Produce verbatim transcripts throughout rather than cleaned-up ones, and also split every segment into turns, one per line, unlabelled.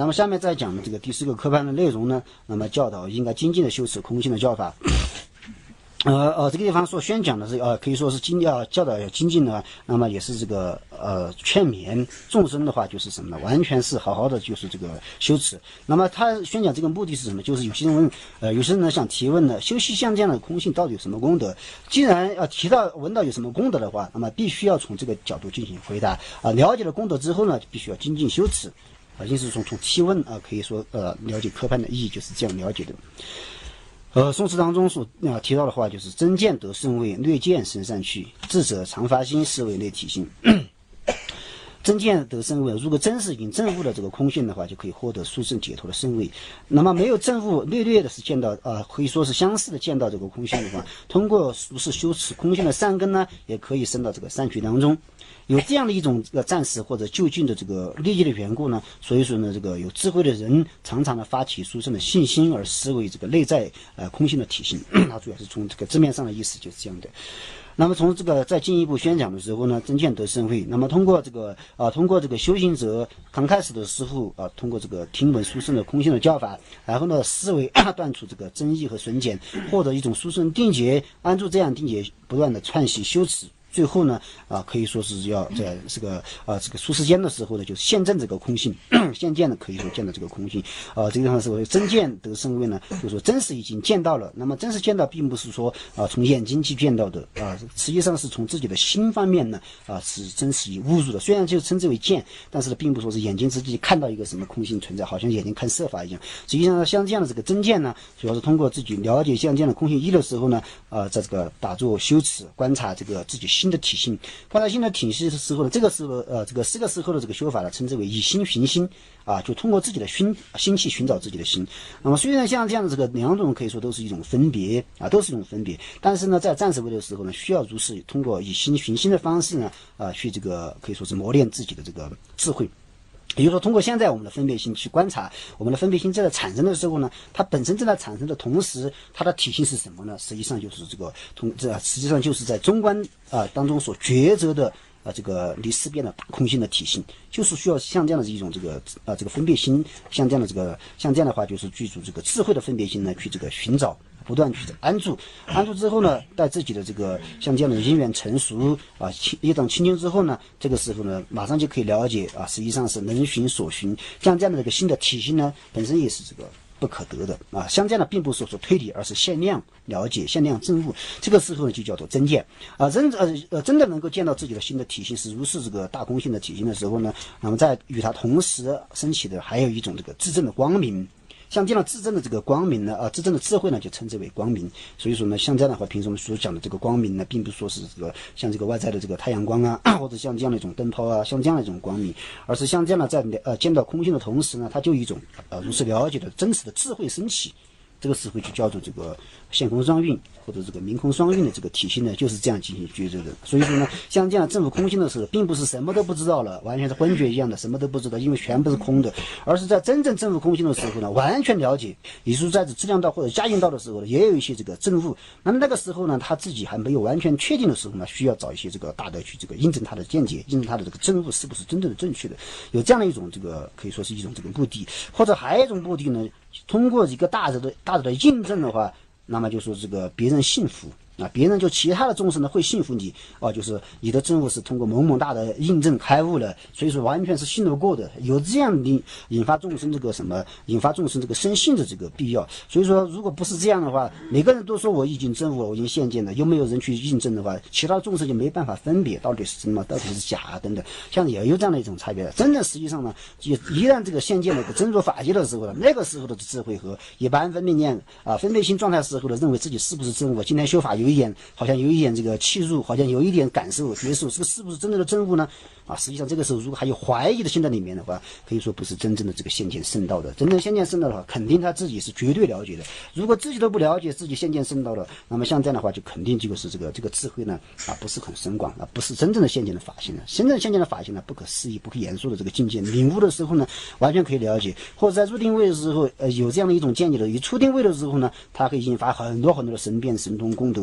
那么下面再讲的这个第四个科判的内容呢，那么教导应该精进的修持空性的教法。呃呃，这个地方所宣讲的是呃，可以说是精要教导要精进的，那么也是这个呃劝勉众生的话，就是什么呢？完全是好好的就是这个修持。那么他宣讲这个目的是什么？就是有些人问，呃，有些人呢想提问呢，修习像这样的空性到底有什么功德？既然要提到闻到有什么功德的话，那么必须要从这个角度进行回答啊、呃。了解了功德之后呢，必须要精进修持啊。因此从从提问啊，可以说呃了解科判的意义就是这样了解的。呃，宋词当中所呃提到的话就是真见得甚位，略见升上去，智者常发心，是为内体性。真见得甚位，如果真是已经证悟了这个空性的话，就可以获得殊胜解脱的甚位。那么没有证悟，略略的是见到啊、呃，可以说是相似的见到这个空性的话，通过如是修持空性的善根呢，也可以升到这个善趣当中。有这样的一种这个暂时或者就近的这个利益的缘故呢，所以说呢，这个有智慧的人常常的发起殊胜的信心，而思维这个内在呃空性的体性。它主要是从这个字面上的意思就是这样的。那么从这个再进一步宣讲的时候呢，真见得甚位。那么通过这个啊、呃，通过这个修行者刚开始的时候啊、呃，通过这个听闻殊胜的空性的教法，然后呢思维断除这个真意和损减，获得一种殊胜定解，安住这样定解，不断的串习修持。最后呢，啊，可以说是要在这个啊这个出世间的时候呢，就是现证这个空性，现见呢可以说见到这个空性，啊，这个地方是真见得甚位呢，就是说真实已经见到了。那么真实见到，并不是说啊从眼睛去见到的，啊，实际上是从自己的心方面呢，啊是真实已悟入的。虽然就称之为见，但是呢，并不说是眼睛自己看到一个什么空性存在，好像眼睛看色法一样。实际上，像这样的这个真见呢，主要是通过自己了解像这样的空性一的时候呢，啊，在这个打坐修持，观察这个自己心的体性，观察心的体性的时候呢，这个时候呃，这个四个时候的这个修法呢，称之为以心寻心啊，就通过自己的心心去寻找自己的心。那么虽然像这样的这个两种可以说都是一种分别啊，都是一种分别，但是呢，在暂时位的时候呢，需要如是通过以心寻心的方式呢，啊，去这个可以说是磨练自己的这个智慧。也就是说，通过现在我们的分别心去观察我们的分别心在产生的时候呢，它本身正在产生的同时，它的体性是什么呢？实际上就是这个同这实际上就是在中观啊、呃、当中所抉择的啊、呃、这个离思辨的大空性的体性，就是需要像这样的一种这个啊、呃、这个分别心，像这样的这个像这样的话，就是具足这个智慧的分别心呢，去这个寻找。不断去安住，安住之后呢，在自己的这个像这样的因缘成熟啊，一等清净之后呢，这个时候呢，马上就可以了解啊，实际上是能寻所寻，像这样的这个新的体系呢，本身也是这个不可得的啊。像这样的并不是说推理，而是限量了解、限量证悟。这个时候呢，就叫做真见啊，真呃呃真的能够见到自己的新的体性是如是这个大空性的体性的时候呢，那么在与它同时升起的还有一种这个自证的光明。像这样自证的这个光明呢，啊，自证的智慧呢，就称之为光明。所以说呢，像这样的话，平时我们所讲的这个光明呢，并不是说是这个像这个外在的这个太阳光啊，或者像这样的一种灯泡啊，像这样的一种光明，而是像这样的在呃见到空性的同时呢，它就一种呃如是了解的真实的智慧升起。这个时候就叫做这个现空双运或者这个明空双运的这个体系呢，就是这样进行抉择的。所以说呢，像这样证悟空性的时候，并不是什么都不知道了，完全是昏厥一样的，什么都不知道，因为全部是空的，而是在真正证悟空性的时候呢，完全了解，也就是在质量道或者加应道的时候呢，也有一些这个证悟。那么那个时候呢，他自己还没有完全确定的时候呢，需要找一些这个大德去这个印证他的见解，印证他的这个证悟是不是真正的正确的，有这样的一种这个可以说是一种这个目的，或者还有一种目的呢。通过一个大者的大者的印证的话，那么就说这个别人信服啊，别人就其他的众生呢会信服你啊，就是你的证悟是通过某某大的印证开悟了，所以说完全是信得过的，有这样的引发众生这个什么，引发众生这个生信的这个必要。所以说，如果不是这样的话，每个人都说我已经证悟了，我已经现见了，又没有人去印证的话，其他众生就没办法分别到底是什么，到底是假啊等等，像也有这样的一种差别。真正实际上呢，一一旦这个现见的真如法界的时候呢，那个时候的智慧和一般分别念啊分别心状态时候呢，认为自己是不是真悟，今天修法有一点好像有一点这个契入，好像有一点感受觉受，这个是不是真正的真悟呢？啊，实际上这个时候如果还有怀疑的心在里面的话，可以说不是真正的这个现见圣道的。真正现见圣道的话，肯定他自己是绝对了解的。如果自己都不了解自己现见圣道了，那么像这样的话，就肯定就是这个这个智慧呢啊不是很深广啊，不是真正的现见的法性了。真正现见的法性呢，不可思议、不可言说的这个境界，领悟的时候呢，完全可以了解。或者在入定位的时候，呃，有这样的一种见解的，以初定位的时候呢，它可以引发很多很多的神变、神通、功德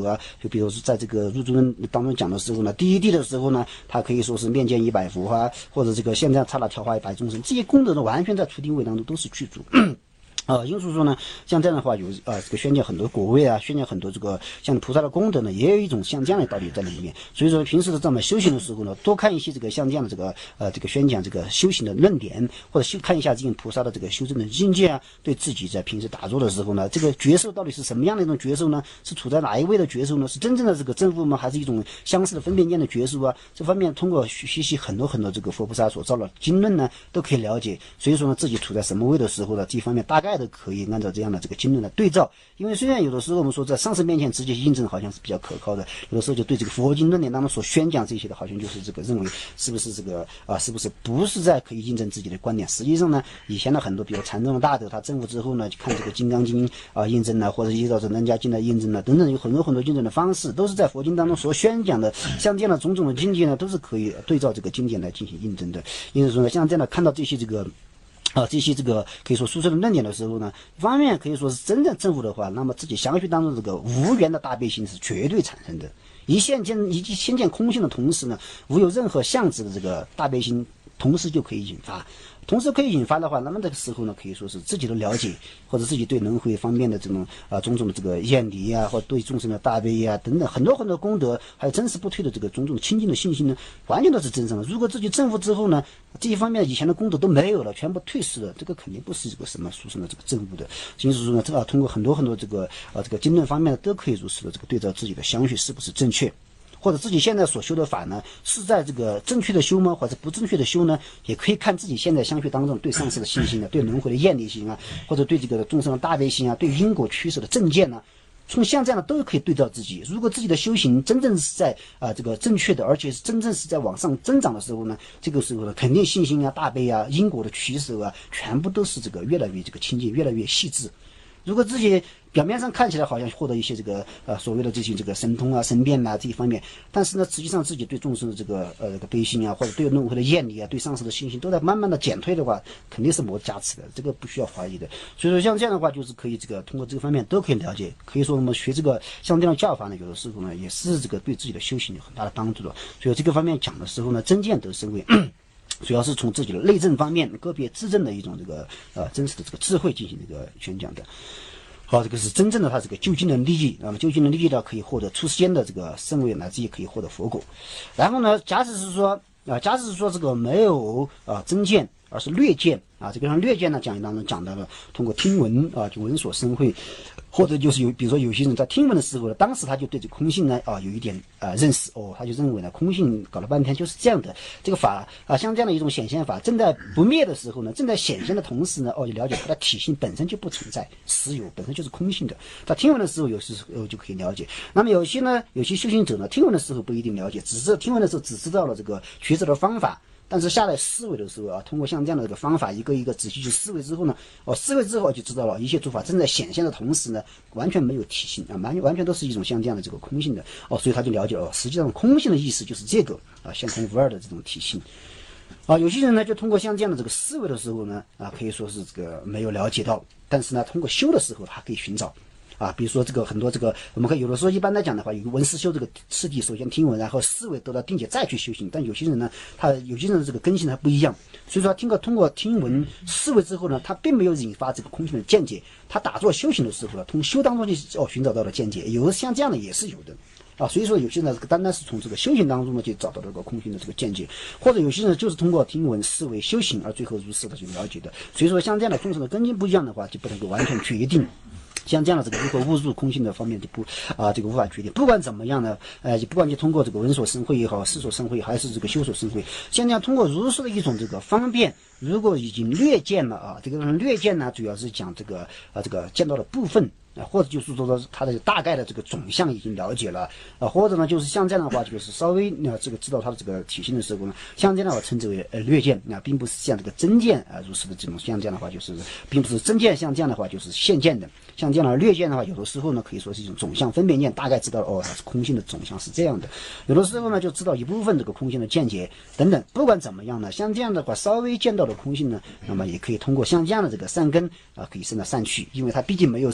啊，就比如说在这个入住论当中讲的时候呢，第一地的时候呢，它可以说是面见一百幅啊，或者这个现在刹那调化一百众生，这些功德呢，完全在初定位当中都是具足。啊，因此说呢，像这样的话有啊，这个宣讲很多果位啊，宣讲很多这个像菩萨的功德呢，也有一种像这样的道理在里面。所以说，平时的这么修行的时候呢，多看一些这个像这样的这个呃这个宣讲这个修行的论点，或者修看一下这种菩萨的这个修正的境界啊，对自己在平时打坐的时候呢，这个觉受到底是什么样的一种觉受呢？是处在哪一位的觉受呢？是真正的这个正悟吗？还是一种相似的分辨见的觉受啊？这方面通过学习很多很多这个佛菩萨所造的经论呢，都可以了解。所以说呢，自己处在什么位的时候呢，这方面大概的可以按照这样的这个经论来对照。因为虽然有的时候我们说在上师面前直接印证好像是比较可靠的，有的时候就对这个佛经论点当中所宣讲这些的，好像就是这个认为是不是这个啊，是不是不是在可以印证自己的观点？实际上呢，以前的很多比如禅宗的大德，他证悟之后呢，看这个《金刚经》啊印证了，或者依照着《楞伽经》来印证了等等，有很多很多印证的方式，都是在佛经当中所宣讲的。像这样的种种的境界呢，都是可以对照这个经典来进行印证的。因此说呢，像这样的看到这些这个。啊，这些这个可以说殊胜的论点的时候呢，一方面可以说是真正证悟的话，那么自己相续当中这个无缘的大悲心是绝对产生的。一现见一先见空性的同时呢，无有任何相值的这个大悲心，同时就可以引发。同时可以引发的话，那么这个时候呢，可以说是自己的了解，或者自己对轮回方面的这种啊种种的这个厌离啊，或者对众生的大悲啊等等很多很多功德，还有真实不退的这个种种的清净的信心呢，完全都是真正的。如果自己证悟之后呢，这一方面以前的功德都没有了，全部退失了，这个肯定不是这个什么殊胜的这个证悟的。因此说呢，这个通过很多很多这个啊这个经论方面都可以如实的这个对照自己的相续是不是正确。或者自己现在所修的法呢，是在这个正确的修吗？或者不正确的修呢？也可以看自己现在相续当中对上师的信心呢，对轮回的厌离心啊，或者对这个众生的大悲心啊，对因果趋势的正见呢，从像这样的都可以对照自己。如果自己的修行真正是在啊、呃、这个正确的，而且是真正是在往上增长的时候呢，这个时候呢，肯定信心啊、大悲啊、因果的取舍啊，全部都是这个越来越这个清净，越来越细致。如果自己表面上看起来好像获得一些这个呃所谓的这些这个神通啊、神变啊这一方面，但是呢，实际上自己对众生的这个呃这个悲心啊，或者对轮回的厌离啊，对上师的信心都在慢慢的减退的话，肯定是没加持的，这个不需要怀疑的。所以说像这样的话，就是可以这个通过这个方面都可以了解。可以说我们学这个像这样的教法呢，有的时候呢也是这个对自己的修行有很大的帮助的。所以这个方面讲的时候呢，真见得深微。主要是从自己的内证方面，个别自证的一种这个呃真实的这个智慧进行这个宣讲的。好，这个是真正的他这个究竟的利益。那么究竟的利益呢，可以获得出世间的这个圣位，乃至也可以获得佛果。然后呢，假使是说啊，假使是说这个没有啊真见，而是略见啊，这个上略见呢讲义当中讲到了，通过听闻啊就闻所生慧。或者就是有，比如说有些人在听闻的时候呢，当时他就对这个空性呢啊有一点啊、呃、认识哦，他就认为呢空性搞了半天就是这样的，这个法啊像这样的一种显现法正在不灭的时候呢，正在显现的同时呢，哦就了解它的体性本身就不存在，实有本身就是空性的。他听闻的时候有时候就可以了解。那么有些呢，有些修行者呢，听闻的时候不一定了解，只是听闻的时候只知道了这个抉择的方法。但是下来思维的时候啊，通过像这样的这个方法，一个一个仔细去思维之后呢，哦，思维之后就知道了，一切诸法正在显现的同时呢，完全没有体性啊，完完全都是一种像这样的这个空性的哦，所以他就了解了，哦，实际上空性的意思就是这个啊，相空无二的这种体性。啊，有些人呢，就通过像这样的这个思维的时候呢，啊，可以说是这个没有了解到，但是呢，通过修的时候，他可以寻找。啊，比如说这个很多这个，我们可以有的时候一般来讲的话，有个闻思修这个次第，首先听闻，然后思维得到定解，再去修行。但有些人呢，他有些人的这个根性还不一样，所以说他听过通过听闻思维之后呢，他并没有引发这个空性的见解。他打坐修行的时候呢，从修当中就哦寻找到了见解，有的像这样的也是有的。啊，所以说有些人这个单单是从这个修行当中呢，就找到了这个空性的这个见解，或者有些人就是通过听闻思维修行而最后如实的去了解的。所以说像这样的众生的根基不一样的话，就不能够完全决定。像这样的这个如何误入空性的方面就不啊，这个无法决定。不管怎么样呢，呃，不管你通过这个闻所生慧也好，识所生慧还是这个修所生慧，像这样通过如实的一种这个方便，如果已经略见了啊，这个略见呢，主要是讲这个啊这个见到的部分。啊，或者就是说它的大概的这个总相已经了解了啊，或者呢就是像这样的话，就是稍微啊这个知道它的这个体性的时候呢，像这样的话称之为呃略见啊，并不是像这个真见啊如实的这种，像这样的话就是并不是真见，像这样的话就是现见的，像这样的略见的话，有的时候呢可以说是一种总相分别念，大概知道哦它是空性的总相是这样的，有的时候呢就知道一部分这个空性的见解等等。不管怎么样呢，像这样的话稍微见到的空性呢，那么也可以通过像这样的这个善根啊可以生到善趣，因为它毕竟没有真见。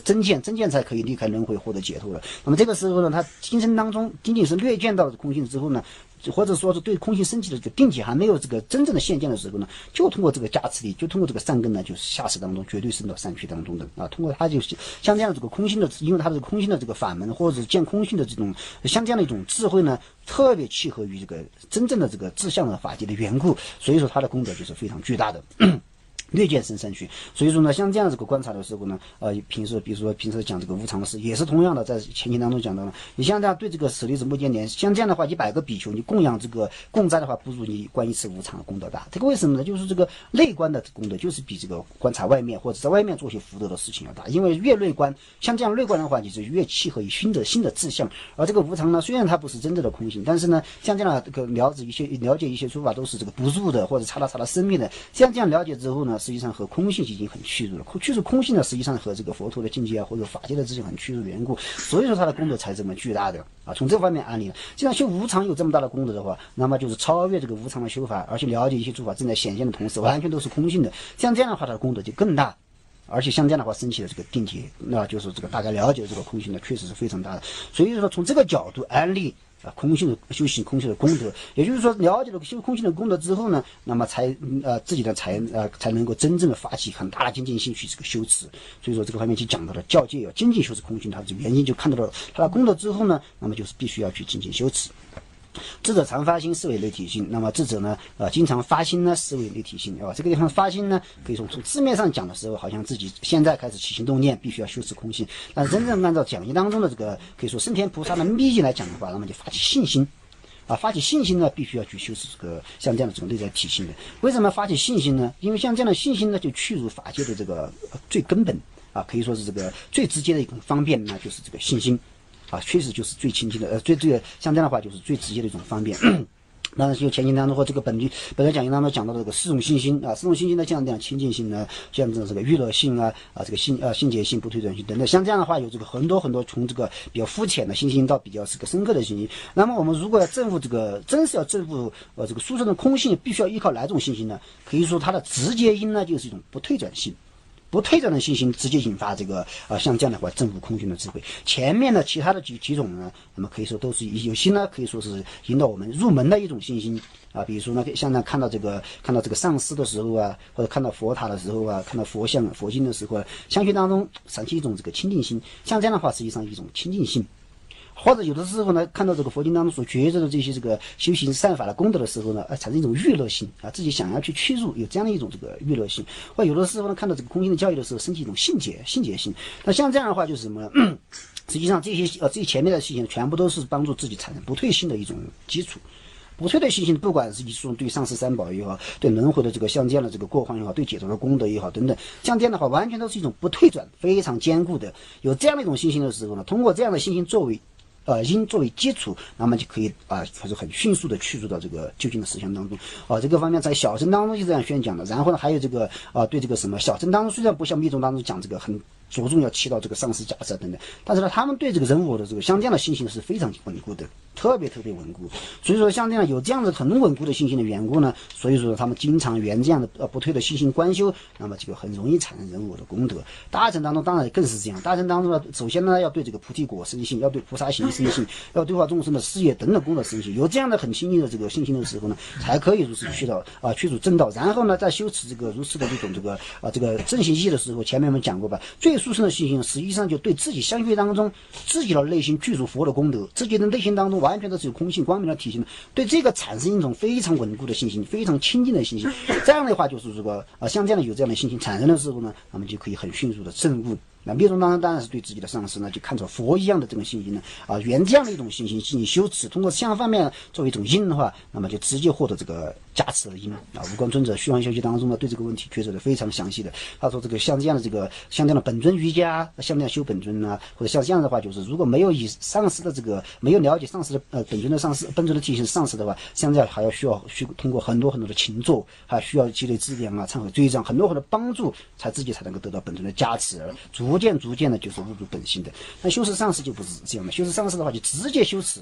真剑才可以离开轮回获得解脱了。那么这个时候呢，他今生当中仅仅是略见到空性之后呢，或者说是对空性升起的这个定体还没有这个真正的现见的时候呢，就通过这个加持力，就通过这个善根呢，就是下识当中绝对升到善趣当中的啊。通过他就像这样的这个空性的，因为他的空性的这个法门，或者是见空性的这种像这样的一种智慧呢，特别契合于这个真正的这个志向的法界的缘故，所以说他的功德就是非常巨大的。略见升上去，所以说呢，像这样这个观察的时候呢，呃，平时比如说平时讲这个无常的事，也是同样的，在前经当中讲到了。你像这样对这个舍利子目犍连，像这样的话，一百个比丘你供养这个供斋的话，不如你观一次无常的功德大。这个为什么呢？就是这个内观的功德，就是比这个观察外面或者在外面做些福德的事情要大。因为越内观，像这样内观的话，就是越契合于新的新的志向。而这个无常呢，虽然它不是真正的空性，但是呢，像这样这个了解一些了解一些说法都是这个不入的，或者差了差了生命的。像这样了解之后呢，实际上和空性已经很趋入了，趋入空性呢，实际上和这个佛陀的境界啊，或者法界的知识很趋入的缘故，所以说他的功德才这么巨大的啊。从这方面案例呢，既然修无常有这么大的功德的话，那么就是超越这个无常的修法，而且了解一些诸法正在显现的同时，完全都是空性的，像这样的话，他的功德就更大。而且像这样的话，升起的这个定体，那就是这个大家了解这个空性呢，确实是非常大的。所以说，从这个角度安利啊，空性的修行空性的功德，也就是说，了解了修空性的功德之后呢，那么才呃自己呢才呃才能够真正的发起很大的精进心去这个修持。所以说这个方面就讲到了教界要精进修持空性，它的原因就看到了它的功德之后呢，那么就是必须要去精进修持。智者常发心是为内体性，那么智者呢，呃，经常发心呢是为内体性，啊，这个地方发心呢，可以说从字面上讲的时候，好像自己现在开始起心动念，必须要修持空性，但是真正按照讲义当中的这个可以说升天菩萨的秘籍来讲的话，那么就发起信心。啊，发起信心呢，必须要去修持这个像这样的这种内在体性的。为什么发起信心呢？因为像这样的信心呢，就去入法界的这个最根本啊，可以说是这个最直接的一种方便，那就是这个信心。啊，确实就是最亲近的，呃，最这个像这样的话，就是最直接的一种方便。当然，就前经当中或这个本律本来讲义当中讲到的这个四种信心啊，四种信心呢，像这样清净性呢，像这这个娱乐性啊啊，这个性啊性洁性、不退转性等等，像这样的话，有这个很多很多从这个比较肤浅的信心到比较这个深刻的信心。那么我们如果要证悟这个真是要证悟呃这个殊胜的空性，必须要依靠哪种信心呢？可以说它的直接因呢，就是一种不退转性。不退转的信心直接引发这个啊、呃，像这样的话证悟空性的智慧。前面的其他的几几种呢，那么可以说都是有些呢，可以说是引导我们入门的一种信心啊。比如说呢，像呢看到这个看到这个上师的时候啊，或者看到佛塔的时候啊，看到佛像、佛经的时候啊，相续当中产生一种这个清净心。像这样的话，实际上一种清净性。或者有的时候呢，看到这个佛经当中所觉着的这些这个修行善法的功德的时候呢，呃，产生一种娱乐性啊，自己想要去趋入，有这样的一种这个娱乐性。或有的时候呢，看到这个空性的教育的时候，升起一种性解性解性。那像这样的话，就是什么呢？嗯、实际上这些呃这些前面的事情，全部都是帮助自己产生不退心的一种基础。不退的信心，不管是一种对上师三宝也好，对轮回的这个像这样的这个过患也好，对解脱的功德也好等等，像这样的话，完全都是一种不退转、非常坚固的。有这样的一种信心的时候呢，通过这样的信心作为呃因作为基础，那么就可以啊，还是很迅速的去入到这个究竟的实相当中啊。这个方面在小乘当中就这样宣讲的。然后呢，还有这个啊，对这个什么小乘当中虽然不像密宗当中讲这个很着重要起到这个上师假设等等，但是呢，他们对这个人我的这个像这样的信心是非常稳固的，特别特别稳固。所以说，像这样有这样的很稳固的信心的缘故呢，所以说他们经常沿这样的呃不退的信心观修，那么这个很容易产生人我的功德。大乘当中当然更是这样，大乘当中呢，首先呢要对这个菩提果生信，要对菩萨行生信，要对化众生的事业等等功德生信。有这样的很清净的这个信心的时候呢，才可以如此去到啊去入正道。然后呢，在修持这个如此的这种这个啊这个正行义的时候，前面我们讲过吧，最殊胜的信心实际上就对自己相续当中自己的内心具足佛的功德，自己的内心当中完全都是有空性光明的体现，对这个产生一种非常稳固的信心，非常亲近的信心。这样的话，就是如果啊像这样的有这样的信心产生的时候呢，那么就可以很迅速的证悟。那密宗当中当然是对自己的上师呢，就看作佛一样的这种信心呢，啊，原这样的一种信心进行修持，通过相方面作为一种因的话，那么就直接获得这个加持的因啊。无光尊者虚妄修习当中呢，对这个问题抉择的非常详细的。他说这个像这样的这个像这样的本尊瑜伽，像这样修本尊啊，或者像这样的话，就是如果没有以上师的这个没有了解上师的呃本尊的上师本尊的体系上师的话，像这样还要需要需通过很多很多的勤做，还需要积累资粮啊、忏悔追账，很多很多帮助，才自己才能够得到本尊的加持，而逐渐逐渐的就是入入本心的。那修持上师就不是这样的，修持上师的话就直接修持。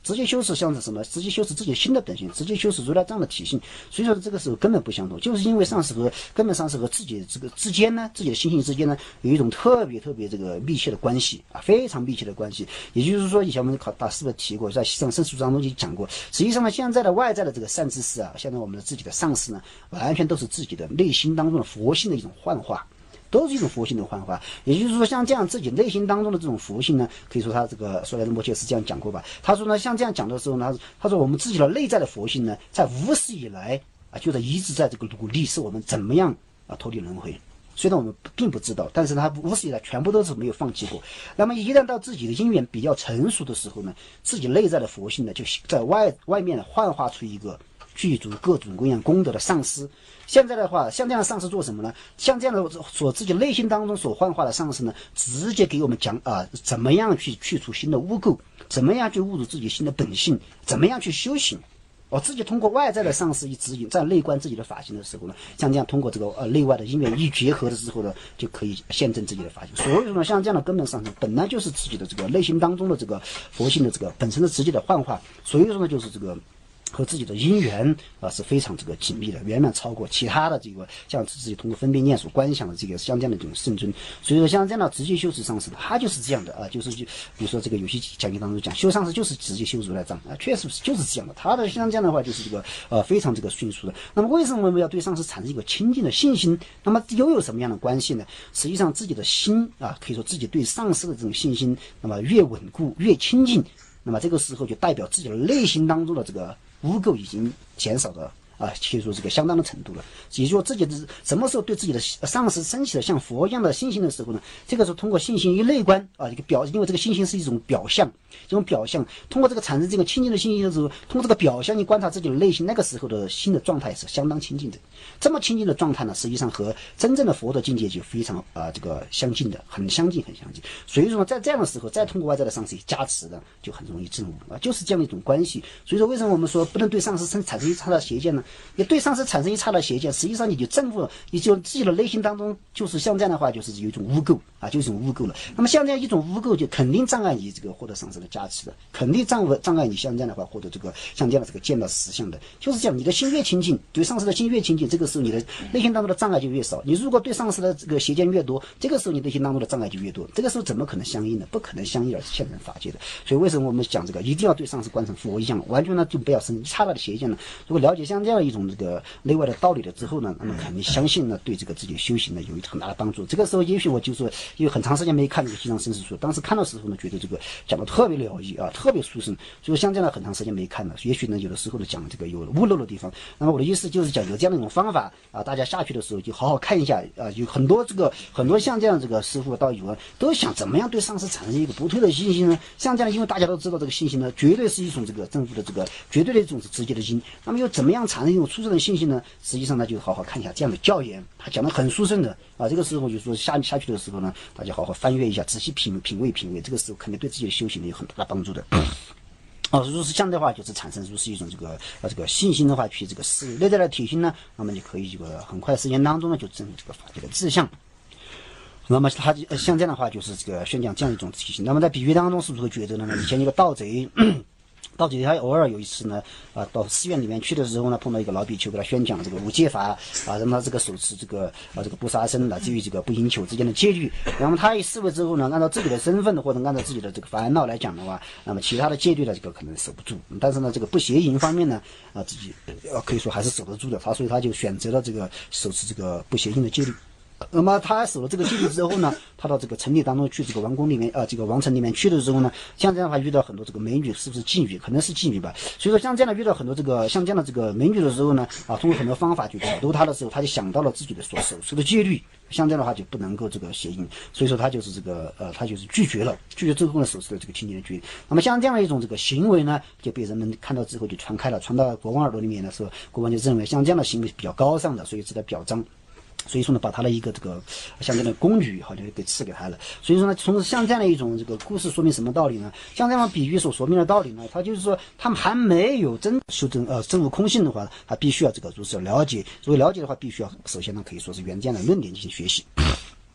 直接修饰像是什么？直接修饰自己新的本性，直接修饰如来藏的体性。所以说这个时候根本不相同，就是因为上师和根本上是和自己这个之间呢，自己的心性之间呢，有一种特别特别这个密切的关系啊，非常密切的关系。也就是说，以前我们考大师是不是提过，在西藏圣书当中就讲过，实际上呢，现在的外在的这个善知识啊，现在我们的自己的上师呢，完全都是自己的内心当中的佛性的一种幻化。都是一种佛性的幻化，也就是说，像这样自己内心当中的这种佛性呢，可以说他这个说来的摩切是这样讲过吧？他说呢，像这样讲的时候呢，他说我们自己的内在的佛性呢，在无始以来啊，就在一直在这个努力，是我们怎么样啊脱离轮回。虽然我们并不知道，但是他无始以来全部都是没有放弃过。那么一旦到自己的因缘比较成熟的时候呢，自己内在的佛性呢，就在外外面幻化出一个具足各种各样功德的上师。现在的话，像这样的上师做什么呢？像这样的所自己内心当中所幻化的上师呢，直接给我们讲啊，怎么样去去除新的污垢，怎么样去悟入自己新的本性，怎么样去修行。我、哦、自己通过外在的上师一指引，在内观自己的法性的时候呢，像这样通过这个呃内外的因缘一结合的时候呢，就可以现证自己的法性。所以说呢，像这样的根本上师本来就是自己的这个内心当中的这个佛性的这个本身的直接的幻化，所以说呢，就是这个。和自己的因缘啊是非常这个紧密的，远远超过其他的这个像自己通过分辨念所观想的这个像这样的这种圣尊。所以说像这样的直接修持上师，他就是这样的啊，就是就比如说这个有些讲义当中讲修上师就是直接修如来藏啊，确实就是这样的。他的像这样的话就是这个呃非常这个迅速的。那么为什么我们要对上师产生一个亲近的信心？那么又有什么样的关系呢？实际上自己的心啊，可以说自己对上师的这种信心，那么越稳固越亲近，那么这个时候就代表自己的内心当中的这个污垢已经减少的啊，可以说这个相当的程度了。也就是说，自己的什么时候对自己的上师升起了像佛一样的信心的时候呢？这个时候通过信心一内观啊，一个表，因为这个信心是一种表象，这种表象通过这个产生这个亲近的信心的时候，通过这个表象，你观察自己的内心，那个时候的心的状态是相当亲近的。这么亲近的状态呢，实际上和真正的佛的境界就非常啊这个相近的，很相近，很相近。所以说，在这样的时候，再通过外在的上师加持呢，就很容易证悟啊，就是这样的一种关系。所以说，为什么我们说不能对上师产生一差的邪见呢？你对上师产生一差的邪见，实际上你就证悟了，你就自己的内心当中就是像这样的话，就是有一种污垢啊，就是一种污垢了。那么像这样一种污垢，就肯定障碍你这个获得上师的加持的，肯定障碍障碍你像这样的话获得这个像这样的这个见到实相的，就是这样。你的心越亲近，对上师的心越亲近，这个时候你的内心当中的障碍就越少。你如果对上师的这个邪见越多，这个时候你内心当中的障碍就越多。这个时候怎么可能相应呢？不可能相应而现成法界的。所以为什么我们讲这个一定要对上师观成佛一样，完全呢就不要生一差大的邪见呢？如果了解像这样一种这个内外的道理了之后呢，那么肯定相信呢对这个自己的修行呢有一很大的帮助。这个时候也许我就说，因为很长时间没看这个西藏生死书，当时看的时候呢，觉得这个讲的特别了义啊，特别殊胜。所以像这样的很长时间没看了，也许呢有的时候呢讲这个有误漏的地方。那么我的意思就是讲有这样的一种方法啊，大家下去的时候就好好看一下啊，有很多这个很多像这样这个师傅道友啊，都想怎么样对上师产生一个不退的信心呢？像这样，因为大家都知道这个信心呢，绝对是一种这个政府的这个绝对的一种直接的因。那么又怎么样产生一种殊胜的信心呢？实际上呢，就好好看一下这样的教言，他讲的很殊胜的啊。这个时候就说下下去的时候呢，大家好好翻阅一下，仔细品品味品味，这个时候肯定对自己的修行呢有很大的帮助的。哦，如果是这样的话，就是产生如是一种这个呃这个信心的话，去这个思内在的体性呢，那么你可以这个很快的时间当中呢，就证明这个法界的志向。那么他像这样的话，就是这个宣讲这样一种体性。那么在比喻当中是如何觉得呢？以前一个盗贼。盗贼他偶尔有一次呢，啊，到寺院里面去的时候呢，碰到一个老比丘给他宣讲这个五戒法啊，让他这个手持这个啊这个不杀生，乃至于这个不饮酒之间的戒律。然后他一思维之后呢，按照自己的身份或者按照自己的这个烦恼来讲的话，那么其他的戒律呢，这个可能守不住。但是呢，这个不邪淫方面呢，啊自己呃可以说还是守得住的。他所以他就选择了这个手持这个不邪淫的戒律。那么他守了这个戒律之后呢，他到这个城里当中去，这个王宫里面啊、呃，这个王城里面去的时候呢，像这样的话遇到很多这个美女，是不是妓女？可能是妓女吧。所以说像这样的遇到很多这个像这样的这个美女的时候呢，啊，通过很多方法去挑逗她的时候，他就想到了自己的所守持的戒律，像这样的话就不能够这个邪淫，所以说他就是这个呃，他就是拒绝了，拒绝之后呢，守持了这个清净的戒律。那么像这样的一种这个行为呢，就被人们看到之后就传开了，传到国王耳朵里面的时候，国王就认为像这样的行为是比较高尚的，所以值得表彰。所以说呢，把他的一个这个像这样的宫女好像给赐给他了。所以说呢，从像这样的一种这个故事说明什么道理呢？像这样的比喻所说明的道理呢，他就是说，他们还没有真修正呃证悟空性的话，他必须要这个如是了解。如果了解的话，必须要首先呢可以说是原这样的论点进行学习。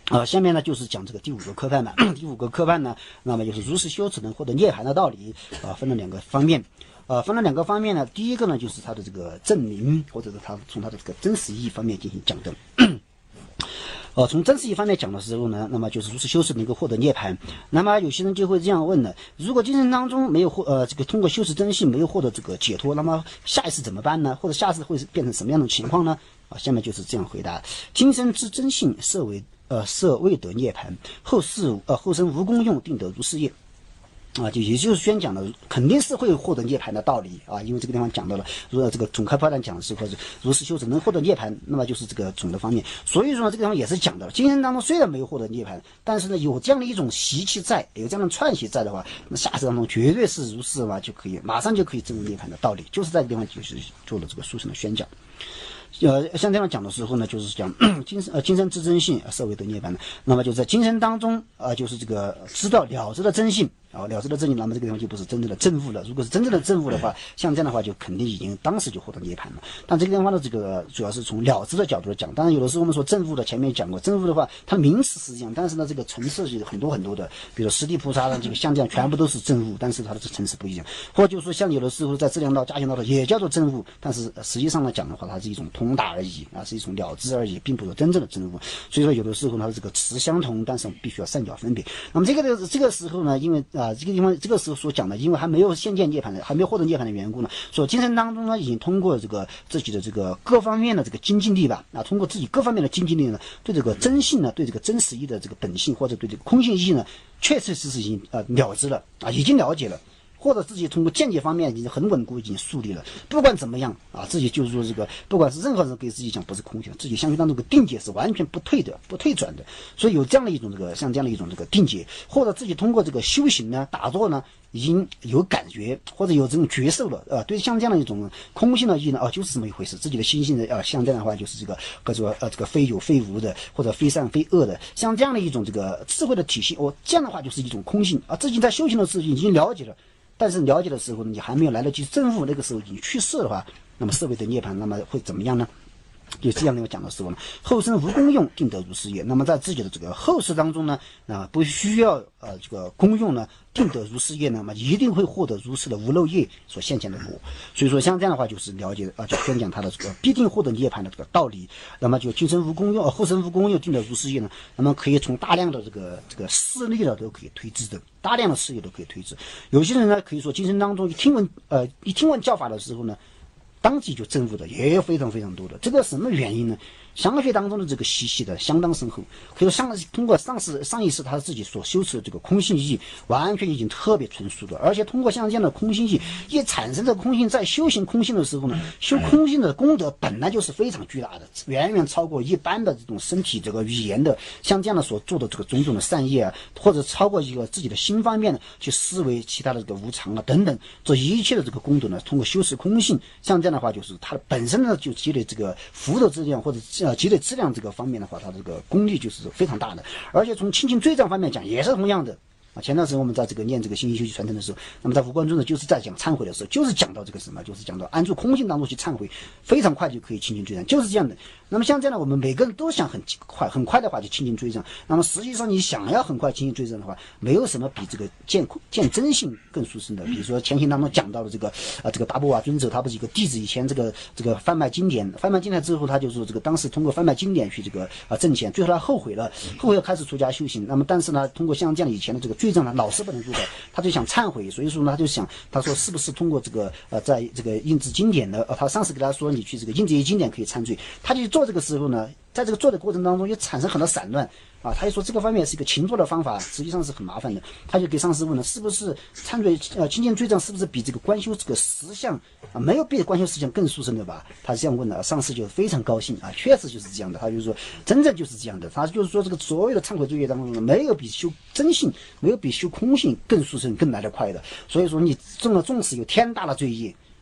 啊、呃，下面呢就是讲这个第五个科判嘛。第五个科判呢，那么就是如是修持能获得涅槃的道理啊、呃，分了两个方面。呃，分了两个方面呢，第一个呢就是它的这个证明，或者是它从它的这个真实意义方面进行讲的。呃，从真实意义方面讲的时候呢，那么就是如是修持能够获得涅槃。那么有些人就会这样问了：如果今生当中没有获呃这个通过修持真性没有获得这个解脱，那么下一次怎么办呢？或者下次会变成什么样的情况呢？啊，下面就是这样回答：今生之真性设为呃设未得涅槃，后世呃后生无功用，定得如是业。啊，就也就是宣讲的，肯定是会获得涅槃的道理啊，因为这个地方讲到了，如果这个总开发段讲的是或者如是修持能获得涅槃，那么就是这个总的方面。所以说呢，这个地方也是讲的，今生当中虽然没有获得涅槃，但是呢，有这样的一种习气在，有这样的串习在的话，那下次当中绝对是如是嘛，就可以马上就可以证悟涅槃的道理，就是在这个地方就是做了这个殊胜的宣讲。呃，像这样讲的时候呢，就是讲今生呃今生之真性设为得涅槃的，那么就在今生当中啊、呃，就是这个知道了知的真性啊，了知的真性，那么这个地方就不是真正的证悟了。如果是真正的证悟的话，像这样的话就肯定已经当时就获得涅槃了。但这个地方的这个主要是从了知的角度来讲，当然有的时候我们说证悟的，前面讲过，证悟的话它名词是这样，但是呢这个层次是很多很多的，比如释地菩萨的这个像这样全部都是证悟，但是它的层次不一样。或者就是说像有的时候在质量道、加行道的也叫做证悟，但是实际上来讲的话，它是一种通达而已啊，是一种了知而已，并不是真正的证悟。所以说有的时候它的这个词相同，但是必须要善角分别。那么这个这个时候呢，因为啊、呃、这个地方这个时候所讲的，因为还没有现见涅槃的，还没有获得涅槃的缘故呢，所以精神当中呢已经通过这个自己的这个各方面的这个精进力吧，啊，通过自己各方面的精进力呢，对这个真性呢，对这个真实义的这个本性或者对这个空性义呢，确确实实已经呃了知了啊，已经了解了。或者自己通过见解方面已经很稳固，已经树立了。不管怎么样啊，自己就是说这个，不管是任何人给自己讲不是空性，自己相信当中这个定解是完全不退的、不退转的。所以有这样的一种这个像这样的一种这个定解，或者自己通过这个修行呢、打坐呢，已经有感觉或者有这种觉受了啊。对像这样的一种空性的意呢，哦、啊，就是这么一回事。自己的心性的啊，像这样的话就是这个或者说呃这个非有非无的，或者非善非恶的，像这样的一种这个智慧的体系，哦，这样的话就是一种空性啊。自己在修行的时候已经了解了。但是了解的时候，你还没有来得及证悟，那个时候已经去世的话，那么社会的涅槃，那么会怎么样呢？就这样的讲的时候呢，后生无功用，定得如是业。那么在自己的这个后世当中呢，啊，不需要呃这个功用呢，定得如是业，那么一定会获得如是的无漏业所现前的果。所以说像这样的话，就是了解啊，就宣讲他的这个必定获得涅槃的这个道理。那么就今生无功用，呃、后生无功用，定得如是业呢，那么可以从大量的这个这个事例呢都可以推知的。大量的事业都可以推知。有些人呢，可以说今生当中一听闻呃一听闻教法的时候呢，当即就证悟的也有非常非常多的。这个什么原因呢？相学当中的这个习气的相当深厚，可以说上通过上世上一世他自己所修持的这个空性义，完全已经特别纯熟的，而且通过像这样的空性义，一产生的空性，在修行空性的时候呢，修空性的功德本来就是非常巨大的，远远超过一般的这种身体这个语言的像这样的所做的这个种种的善业啊，或者超过一个自己的心方面呢去思维其他的这个无常啊等等，这一切的这个功德呢，通过修持空性，像这样的话就是它本身呢就积累这个福德质量或者呃积累质量这个方面的话，它这个功力就是非常大的，而且从清净罪障方面讲也是同样的。啊，前段时间我们在这个念这个心经修习传承的时候，那么在无观中呢，就是在讲忏悔的时候，就是讲到这个什么，就是讲到安住空性当中去忏悔，非常快就可以清净罪障，就是这样的。那么像这样的，我们每个人都想很快很快的话就清净罪障，那么实际上你想要很快清净罪障的话，没有什么比这个见见真性更殊胜的。比如说前行当中讲到的这个啊、呃，这个达波瓦尊者，他不是一个弟子，以前这个这个贩卖经典，贩卖经典之后，他就说这个当时通过贩卖经典去这个啊、呃、挣钱，最后他后悔了，后悔了开始出家修行。那么但是呢，通过像这样以前的这个罪障呢，老是不能入的，他就想忏悔，所以说呢，他就想，他说是不是通过这个呃，在这个印制经典的，呃，他上次给他说你去这个印制一经典可以忏罪，他就做这个时候呢，在这个做的过程当中也产生很多散乱啊，他就说这个方面是一个勤做的方法，实际上是很麻烦的，他就给上师问了，是不是忏罪呃清净罪障是不是比这个观修这个实相啊没有比观修实相更殊胜的吧？他这样问了，上师就非常高兴啊，确实就是这样的，他就说真正就是这样的，他就是说这个所有的忏悔罪业当中呢，没有比修真性，没有比修空性更殊胜、更来得快的。所以说你中了纵使有天大的罪业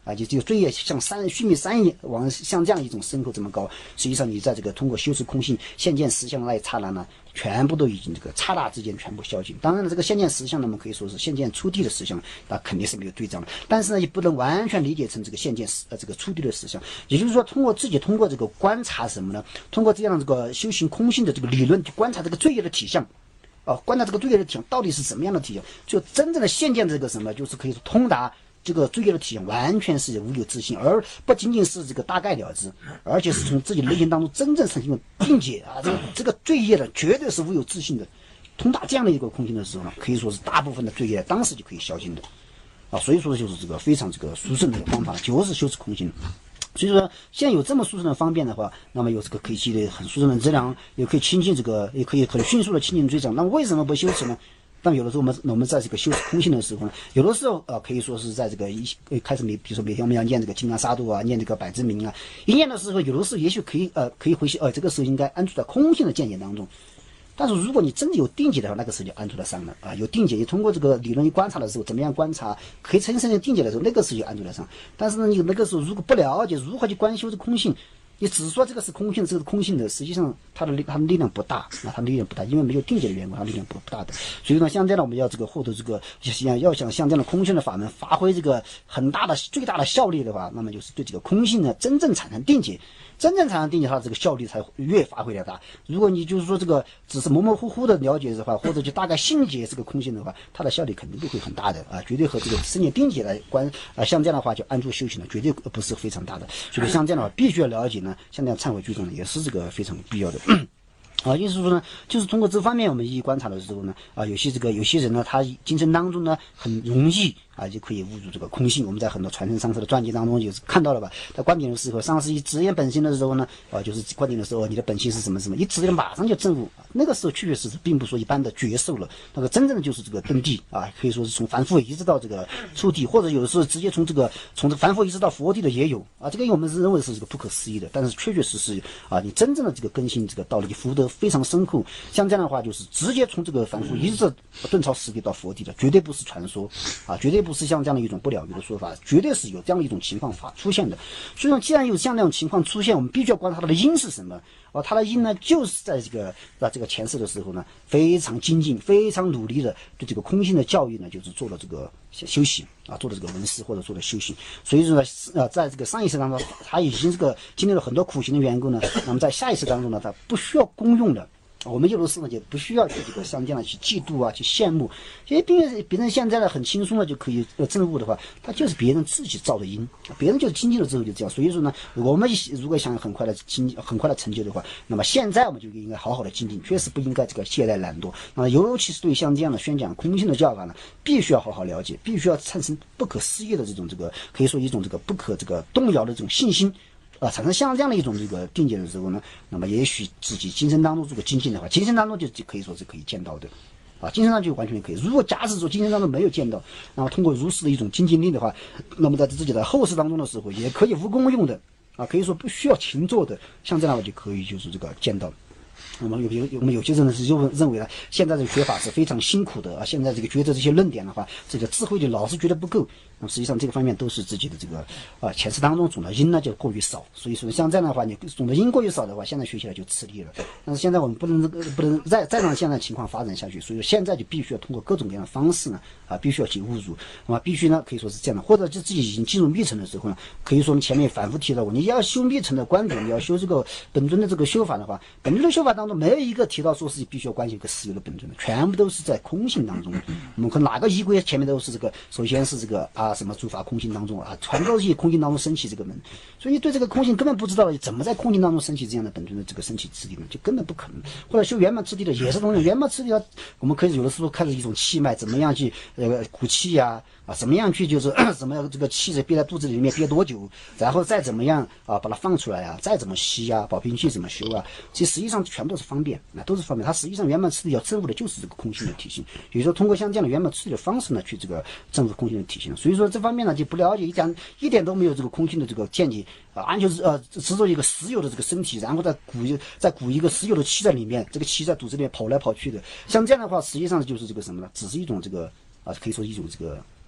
啊，就这个坠叶像山须弥山一样，往像这样一种深口这么高，实际上你在这个通过修持空性现见实相的那一刹那呢，全部都已经这个刹那之间全部消尽。当然了，这个现见实相呢，我们可以说是现见初地的实相，那肯定是没有对仗的。但是呢，也不能完全理解成这个现见实呃这个初地的实相。也就是说，通过自己通过这个观察什么呢？通过这样这个修行空性的这个理论去观察这个罪业的体相。啊，观察这个罪业的体相到底是什么样的体相，就真正的现见这个什么，就是可以说通达这个罪业的体相，完全是无有自信，而不仅仅是这个大概了之，而且是从自己内心当中真正产生的定解啊，这个这个罪业的绝对是无有自信的。通达这样的一个空性的时候呢，可以说是大部分的罪业当时就可以消尽的啊，所以说就是这个非常这个殊胜的方法，就是修持空性。所以说，现在有这么殊胜的方便的话，那么有这个可以积累很殊胜的质量，也可以亲近这个，也可以很迅速的亲近追长。那么为什么不修持呢？但有的时候我们我们在这个修持空性的时候呢，有的时候呃可以说是在这个一开始每比如说每天我们要念这个金刚萨埵啊，念这个百字明啊，一念的时候，有的时候也许可以呃可以回去，呃这个时候应该安住在空性的见解当中。但是如果你真的有定解的话，那个时候就安住得上了啊！有定解，你通过这个理论一观察的时候，怎么样观察可以产生定解的时候，那个时候就安住得上。但是呢，你那个时候如果不了解如何去观修这空性，你只说这个是空性，这个是空性的，实际上它的力它的力量不大，啊，它的力量不大，因为没有定解的缘故，它力量不大的。所以呢，像这样的我们要这个获得这个想要想像这样的空性的法门发挥这个很大的最大的效力的话，那么就是对这个空性呢真正产生定解。真正产生定解，它的这个效力才越发挥越大。如果你就是说这个只是模模糊糊的了解的话，或者就大概信解这个空性的话，它的效力肯定不会很大的啊，绝对和这个深解定解来观啊，像这样的话就安住修行呢，绝对不是非常大的。所以像这样的话，必须要了解呢，像这样忏悔居中呢，也是这个非常必要的。啊，意思说呢，就是通过这方面我们一一观察的时候呢，啊，有些这个有些人呢，他精神当中呢很容易啊就可以误入这个空性。我们在很多传承上师的传记当中就是看到了吧，在观点的时候，上师一直言本心的时候呢，啊，就是观点的时候，你的本心是什么什么，一直言马上就证悟。那个时候确确实实并不说一般的觉受了，那个真正的就是这个登地啊，可以说是从凡夫一直到这个初地，或者有的时候直接从这个从这个凡夫一直到佛地的也有啊。这个我们是认为是这个不可思议的，但是确确实实啊，你真正的这个根性这个道理福德非常深厚。像这样的话，就是直接从这个凡夫一直顿超实地到佛地的，绝对不是传说啊，绝对不是像这样的一种不了义的说法，绝对是有这样的一种情况发出现的。所以说，既然有像这种情况出现，我们必须要观察它的因是什么。哦，它的因呢，就是在这个在这个前世的时候呢，非常精进、非常努力的对这个空性的教育呢，就是做了这个修行啊，做了这个闻思或者做了修行。所以说呢，呃，在这个上一世当中，他已经这个经历了很多苦行的缘故呢，那么在下一世当中呢，他不需要功用的。我们有的时候呢，就不需要去这个像这样去嫉妒啊，去羡慕，因为别人别人现在呢很轻松的就可以呃证悟的话，他就是别人自己造的因，别人就是精进了之后就这样。所以说呢，我们如果想很快的精很快的成就的话，那么现在我们就应该好好的精进，确实不应该这个懈怠懒惰。那尤其是对像这样的宣讲空性的教法呢，必须要好好了解，必须要产生不可思议的这种这个可以说一种这个不可这个动摇的这种信心。啊，产生像这样的一种这个定解的时候呢，那么也许自己精神当中如果精进的话，精神当中就可以说是可以见到的，啊，精神上就完全可以。如果假使说精神当中没有见到，那么通过如是的一种精进力的话，那么在自己的后世当中的时候，也可以无功用的，啊，可以说不需要勤做的，像这样的话就可以就是这个见到。我们有有我们有些人是认认为呢，现在这个学法是非常辛苦的啊，现在这个觉得这些论点的话，这个智慧就老是觉得不够。那么实际上这个方面都是自己的这个啊前世当中种的因呢就过于少，所以说像这样的话，你种的因过于少的话，现在学起来就吃力了。但是现在我们不能不能再再让现在情况发展下去，所以说现在就必须要通过各种各样的方式呢啊，必须要去误入，那么必须呢可以说是这样的，或者就自己已经进入密乘的时候呢，可以说我们前面反复提到过，你要修密乘的观点，你要修这个本尊的这个修法的话，本尊的修法当中没有一个提到说是必须要关系一个实有的本尊的，全部都是在空性当中。我们看哪个仪轨前面都是这个，首先是这个啊什么诸法空性当中啊，全都是空性当中升起这个门，所以你对这个空性根本不知道怎么在空性当中升起这样的本尊的这个升起次第呢，就根本不可能。或者修圆满次第的也是同样，圆满次第的我们可以有的时候开始一种气脉，怎么样去呃鼓气呀啊，怎么样去就是怎么样这个气在憋在肚子里面憋多久，然后再怎么样啊把它放出来啊，再怎么吸啊，保平气怎么修啊，其实实际上全部都是方便啊，都是方便。它实际上圆满次第要证悟的就是这个空性的体系，也就是说通过像这样的圆满次第的方式呢，去这个证悟空性的体系。所以说这方面呢就不了解，一讲一点都没有这个空性的这个见解啊，安就是呃执着一个实有的这个身体，然后再鼓一再鼓一个实有的气在里面，这个气在肚子里面跑来跑去的，像这样的话，实际上就是这个什么呢？只是一种这个啊，可以说一种这个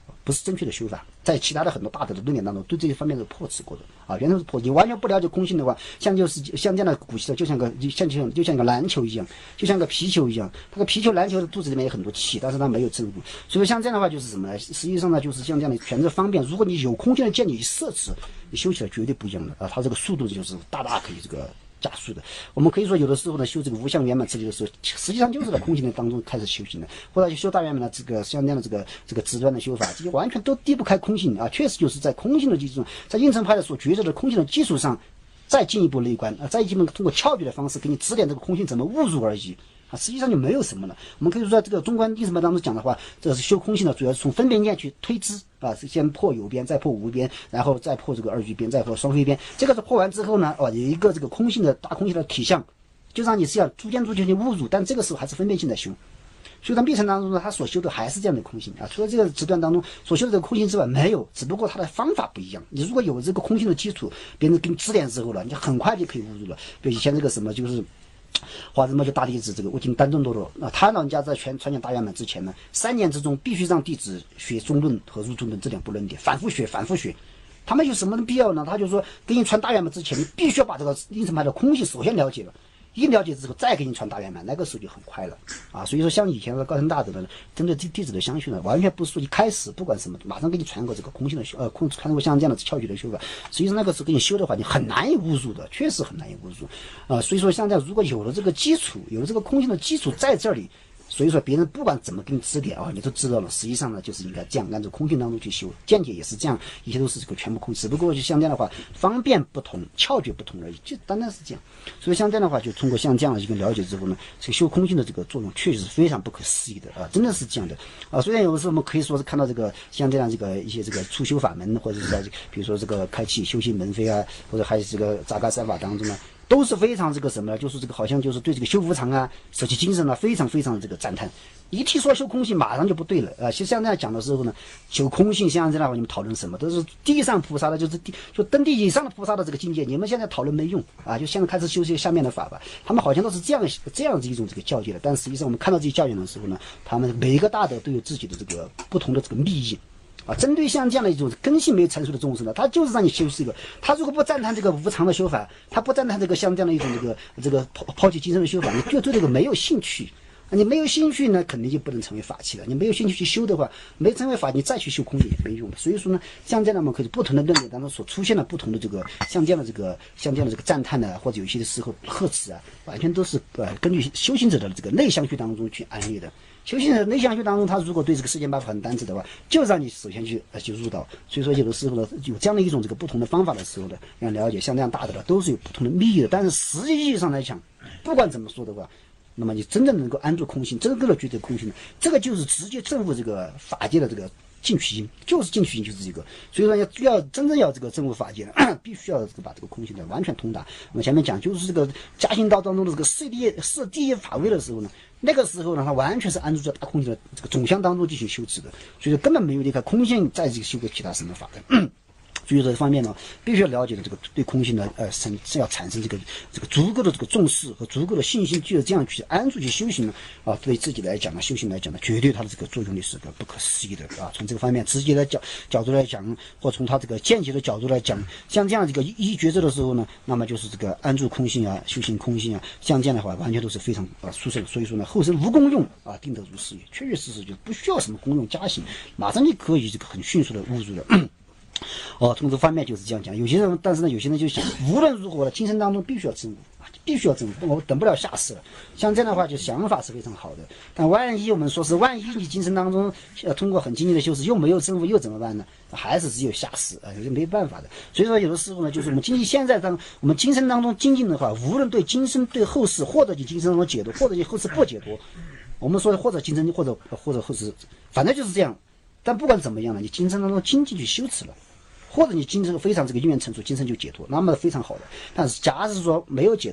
不是正确的修法。在其他的很多大德的论点当中，对这一方面是破斥过的啊，原来是破。你完全不了解空性的话，像就是像这样的骨气的，就像个像就像就像一个篮球一样，就像个皮球一样。它个皮球篮球的肚子里面有很多气，但是它没有正负。所以像这样的话就是什么呢？实际上呢，就是像这样的全是方便。如果你有空性的见解去摄持，你修起来绝对不一样的啊，它这个速度就是大大可以这个加速的。我们可以说，有的时候呢，修这个无相圆满之力的时候，实际上就是在空性的当中开始修行的，或者去修大圆满的这个像这样的这个这个直端的修法，这些完全都离不开空性啊。确实就是在空性的基础上，在应成派的所抉择的空性的基础上，再进一步内观啊，再进一步通过窍诀的方式给你指点这个空性怎么悟入而已。啊，实际上就没有什么了。我们可以说，在这个中观应成派当中讲的话，这是修空性的，主要是从分别念去推知啊，是先破有边，再破无边，然后再破这个二句边，再破双非边。这个是破完之后呢，哦，有一个这个空性的大空性的体相，就让你是要逐渐逐渐去悟入，但这个时候还是分别性在修。所以在密乘当中呢，他所修的还是这样的空性啊，除了这个直段当中所修的这个空性之外，没有，只不过他的方法不一样。你如果有这个空性的基础，别人给你指点之后了，你很快就可以悟入了。比如以前这个什么就是。华什么就大弟子这个悟净丹众多罗，那他老人家在全传讲大圆满之前呢，三年之中必须让弟子学中论和入中论这两部论点，反复学，反复学。他们有什么必要呢？他就说，给你传大圆满之前，你必须要把这个应成派的空性首先了解了。一了解之后，再给你传大圆满，那个时候就很快了啊！所以说，像以前的高僧大德的，针对弟弟子的相续呢，完全不是说一开始不管什么，马上给你传过这个空性的修，呃，空传过像这样的窍诀的修法。实际上那个时候给你修的话，你很难以悟入的，确实很难以悟入啊！所以说，像这样如果有了这个基础，有了这个空性的基础在这里。所以说，别人不管怎么给你指点啊，你都知道了。实际上呢，就是应该这样按照空性当中去修，见解也是这样，一切都是这个全部空，只不过就像这样的话，方便不同，窍诀不同而已，就单单是这样。所以像这样的话，就通过像这样的一个了解之后呢，这个修空性的这个作用确实是非常不可思议的啊，真的是这样的啊。虽然有的时候我们可以说是看到这个像这样这个一些这个初修法门，或者是在比如说这个开启修行门扉啊，或者还有这个杂嘎三法当中呢。都是非常这个什么呢？就是这个好像就是对这个修无常啊、舍弃精神啊，非常非常的这个赞叹。一提说修空性，马上就不对了啊！其实像这样讲的时候呢，修空性像这样你们讨论什么，都是地上菩萨的，就是地就登地以上的菩萨的这个境界。你们现在讨论没用啊！就现在开始修这些下面的法吧，他们好像都是这样这样子一种这个教诫的。但实际上我们看到这些教言的时候呢，他们每一个大德都有自己的这个不同的这个密意。啊，针对像这样的一种根性没有成熟的众生呢，他就是让你修这个。他如果不赞叹这个无常的修法，他不赞叹这个像这样的一种这个这个抛抛弃精神的修法，你就对这个没有兴趣。你没有兴趣呢，肯定就不能成为法器了。你没有兴趣去修的话，没成为法，你再去修空也没用的。所以说呢，像这样的我们可以不同的论点当中所出现的不同的这个像这样的这个像这样的这个赞叹呢，或者有些的时候呵斥啊，完全都是呃根据修行者的这个内相续当中去安利的。修行者内相续当中，他如果对这个世间八法很单直的话，就让你首先去呃去入道。所以说有的时候呢，有这样的一种这个不同的方法的时候呢，要了解像这样大的了都是有不同的密意的。但是实际意义上来讲，不管怎么说的话，那么你真正能够安住空性，真正的觉得空性，这个就是直接证悟这个法界的这个进取心，就是进取心就是这个。所以说要要真正要这个证悟法界，必须要这个把这个空性的完全通达。我们前面讲就是这个加行道当中的这个四第一四第一法位的时候呢，那个时候呢，他完全是安住在大空性的这个总相当中进行修持的，所以说根本没有离开空性再这个修个其他什么法的。所以这方面呢，必须要了解的这个对空性的呃生是要产生这个这个足够的这个重视和足够的信心，具有这样去安住去修行呢啊，对自己来讲呢，修行来讲呢，绝对它的这个作用力是个不可思议的啊。从这个方面直接的角角度来讲，或从它这个间接的角度来讲，像这样这个一抉择的时候呢，那么就是这个安住空性啊，修行空性啊，像这样的话完全都是非常啊殊胜。所以说呢，后生无功用啊，定得如是也，确确实实就不需要什么功用加行，马上就可以这个很迅速的悟入了。哦，从这方面就是这样讲。有些人，但是呢，有些人就想，无论如何的，今生当中必须要证悟啊，必须要证悟，我等不了下世了。像这样的话，就想法是非常好的。但万一我们说是，万一你今生当中呃通过很精进的修持又没有证悟，又怎么办呢？还是只有下世啊，这没办法的。所以说，有的时候呢，就是我们经济现在当我们今生当中精进的话，无论对今生对后世，或者你今生当中解脱，或者你后世不解脱，我们说或者今生或者或者后世，反正就是这样。但不管怎么样呢，你今生当中精进去修持了。或者你今生非常这个因缘成熟，今生就解脱，那么非常好的。但是假使说没有解脱，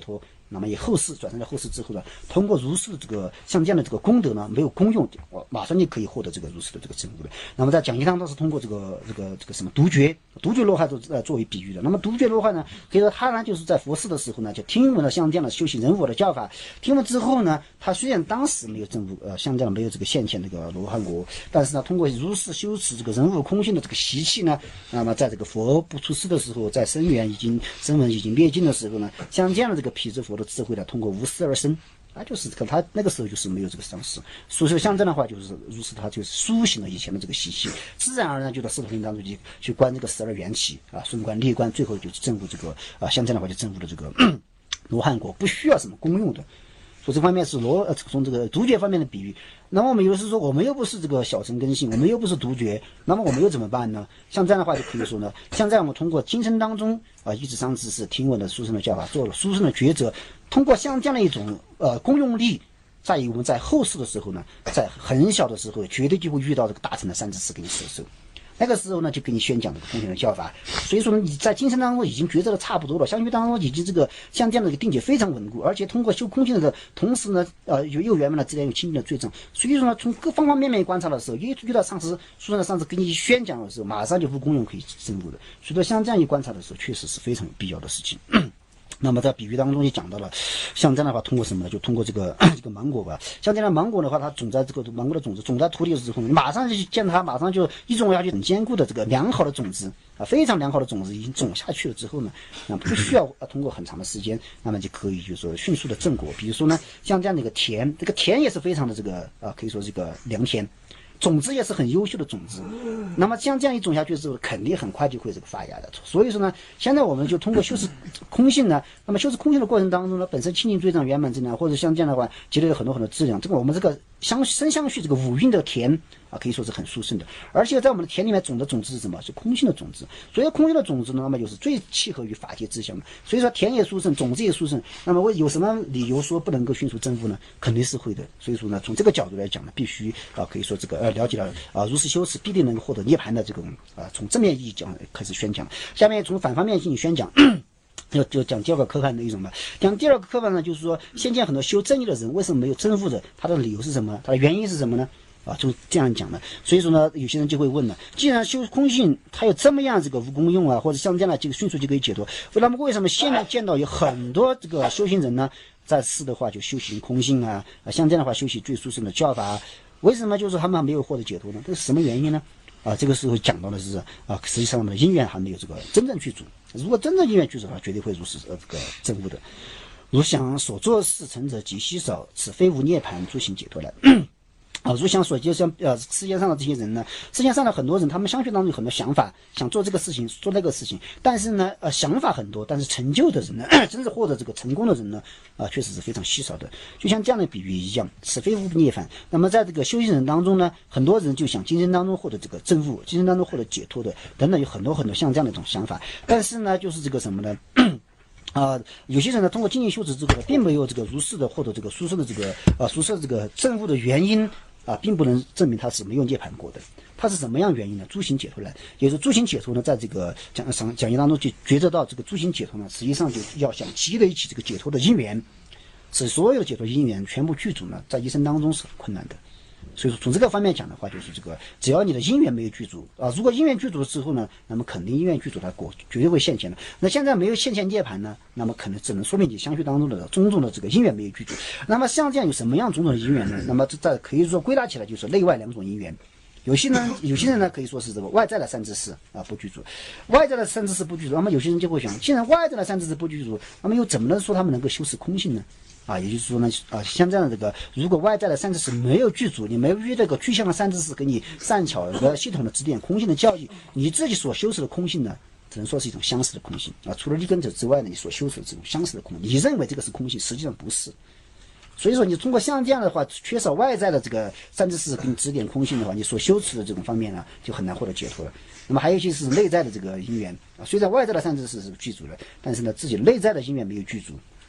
那么以后世转生在后世之后呢，通过如是的这个像这样的这个功德呢，没有功用，我马上就可以获得这个如是的这个证悟的。那么在讲义当中是通过这个这个这个什么独觉，独觉罗汉作呃作为比喻的。那么独觉罗汉呢，可以说他呢就是在佛世的时候呢，就听闻了像这样的修行人佛的教法，听闻之后呢，他虽然当时没有证悟，呃，像这样没有这个现前这个罗汉果，但是呢，通过如是修持这个人悟空性的这个习气呢，那么在这个佛不出世的时候，在生源已经声闻已经灭尽的时候呢，像这样的这个辟支佛的智慧呢，通过无始而生，啊，就是这个他那个时候就是没有这个上师，所以说像这样的话，就是如是他就是苏醒了以前的这个习气，自然而然就到四头行当中去去观这个十二缘起啊，顺观列观，最后就证悟这个啊，像这样的话就证悟了这个罗汉果，不需要什么功用的。所以这方面是罗呃从这个独觉方面的比喻。那么我们有的是说，我们又不是这个小乘根性，我们又不是独觉，那么我们又怎么办呢？像这样的话就可以说呢，像在我们通过今生当中啊，一直上知识听闻的殊胜的教法，做了殊胜的抉择，通过像这样的一种呃功用力，在于我们在后世的时候呢，在很小的时候，绝对就会遇到这个大乘的三知识给你摄受。那个时候呢，就给你宣讲这个空性的教法。所以说呢，你在今生当中已经觉得的差不多了，相续当中已经这个像这样的一个定解非常稳固，而且通过修空性的同时呢，呃，有又圆满了自然有清净的罪证。所以说呢，从各方方面面观察的时候，一遇到上师书上的上师给你宣讲的时候，马上就无功用可以证悟的。所以说，像这样一观察的时候，确实是非常有必要的事情。那么在比喻当中就讲到了，像这样的话，通过什么呢？就通过这个这个芒果吧。像这样的芒果的话，它种在这个芒果的种子种在土里之后，你马上就见它，马上就一种下去很坚固的这个良好的种子啊，非常良好的种子已经种下去了之后呢，那不需要通过很长的时间，那么就可以就是说迅速的正果。比如说呢，像这样的一个田，这个田也是非常的这个啊，可以说这个良田。种子也是很优秀的种子，那么像这样一种下去之后，肯定很快就会这个发芽的。所以说呢，现在我们就通过修持空性呢，那么修持空性的过程当中呢，本身清净罪障圆满质量，或者像这样的话积累了很多很多质量，这个我们这个相生相续这个五蕴的田啊，可以说是很殊胜的。而且在我们的田里面种的种子是什么？是空性的种子。所以空性的种子呢，那么就是最契合于法界志向的。所以说田也殊胜，种子也殊胜。那么有什么理由说不能够迅速证悟呢？肯定是会的。所以说呢，从这个角度来讲呢，必须啊，可以说这个呃了解了啊，如是修持必定能够获得涅槃的这种啊，从正面意义讲开始宣讲。下面从反方面进行宣讲。就就讲第二个科判的一种吧。讲第二个科判呢，就是说，现见很多修正义的人为什么没有证悟的？他的理由是什么？他的原因是什么呢？啊，就这样讲的。所以说呢，有些人就会问了：既然修空性，它有这么样这个无功用啊，或者像这样的这个迅速就可以解脱，那么为什么现在见到有很多这个修行人呢，在世的话就修行空性啊，啊，像这样的话修习最殊胜的教法啊，为什么就是他们还没有获得解脱呢？这是什么原因呢？啊，这个时候讲到的是啊，实际上我们的因缘还没有这个真正具足。如果真正因缘具足的话，绝对会如是呃这个证悟的。如想所作事成者极稀少，此非无涅槃诸行解脱来。啊，如想所就像呃世界上的这些人呢，世界上的很多人，他们相续当中有很多想法，想做这个事情，做那个事情，但是呢，呃，想法很多，但是成就的人呢，真是获得这个成功的人呢，啊、呃，确实是非常稀少的。就像这样的比喻一样，此非无涅槃。那么在这个修行人当中呢，很多人就想今生当中获得这个证悟，今生当中获得解脱的，等等，有很多很多像这样的一种想法。但是呢，就是这个什么呢？啊、呃，有些人呢，通过精进修持之后，并没有这个如是的获得这个殊胜的这个啊殊胜这个证悟的原因。啊，并不能证明他是没有涅槃过的。他是什么样原因呢？诸行解脱来，也就是诸行解脱呢，在这个讲讲讲义当中就觉得到这个诸行解脱呢，实际上就要想积累起这个解脱的因缘，使所有的解脱因缘全部具足呢，在一生当中是很困难的。所以说从这个方面讲的话，就是这个只要你的因缘没有具足啊，如果因缘具足了之后呢，那么肯定因缘具足，它果绝对会现前的。那现在没有现前涅槃呢，那么可能只能说明你相续当中的种种的这个因缘没有具足。那么像这样有什么样种种的因缘呢？那么这在可以说归纳起来就是内外两种因缘。有些人有些人呢可以说是这个外在的三知识啊不具足，外在的三知识不具足，那么有些人就会想，既然外在的三知识不具足，那么又怎么能说他们能够修持空性呢？啊，也就是说呢，啊，像这样的这个，如果外在的三知识没有具足，你没有遇这个具象的三知识给你善巧的系统的指点空性的教育，你自己所修持的空性呢，只能说是一种相似的空性啊。除了立根者之外呢，你所修持的这种相似的空性，你认为这个是空性，实际上不是。所以说，你通过像这样的话，缺少外在的这个三知识给你指点空性的话，你所修持的这种方面呢，就很难获得解脱了。那么还有一些是内在的这个因缘啊，虽然外在的三知识是具足了，但是呢，自己内在的因缘没有具足。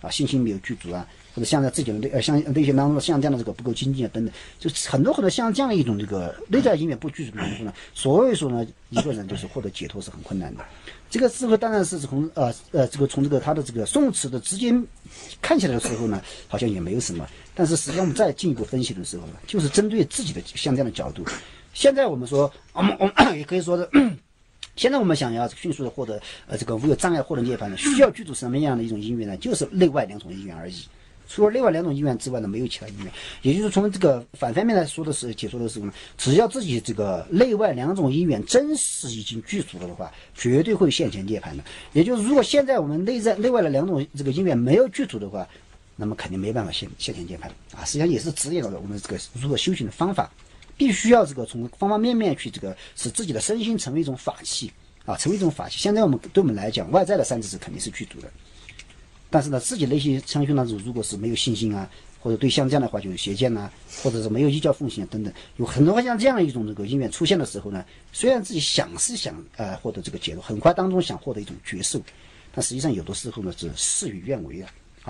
啊，信心没有具足啊，或者像在自己的内呃像内心当中像这样的这个不够精进啊等等，就是很多很多像这样的一种这个内在因缘不具足的时候呢，所以说呢，一个人就是获得解脱是很困难的。这个时候当然是从呃呃这个从这个他的这个宋词的直接看起来的时候呢，好像也没有什么，但是实际上我们再进一步分析的时候呢，就是针对自己的像这样的角度。现在我们说，我们我们也可以说的。现在我们想要迅速的获得呃这个无有障碍获得涅槃呢，需要具足什么样的一种因缘呢？就是内外两种因缘而已。除了内外两种因缘之外呢，没有其他因缘。也就是从这个反方面来说的是解说的时候呢，只要自己这个内外两种因缘真实已经具足了的话，绝对会现前涅槃的。也就是如果现在我们内在内外的两种这个因缘没有具足的话，那么肯定没办法现现前涅槃啊。实际上也是指引了我们这个如何修行的方法。必须要这个从方方面面去这个使自己的身心成为一种法器啊，成为一种法器。现在我们对我们来讲，外在的三知识肯定是具足的，但是呢，自己内心相信当中，如果是没有信心啊，或者对像这样的话就有邪见呐、啊，或者是没有依教奉行啊等等，有很多像这样的一种这个因缘出现的时候呢，虽然自己想是想呃获得这个解脱，很快当中想获得一种觉受，但实际上有的时候呢是事与愿违啊。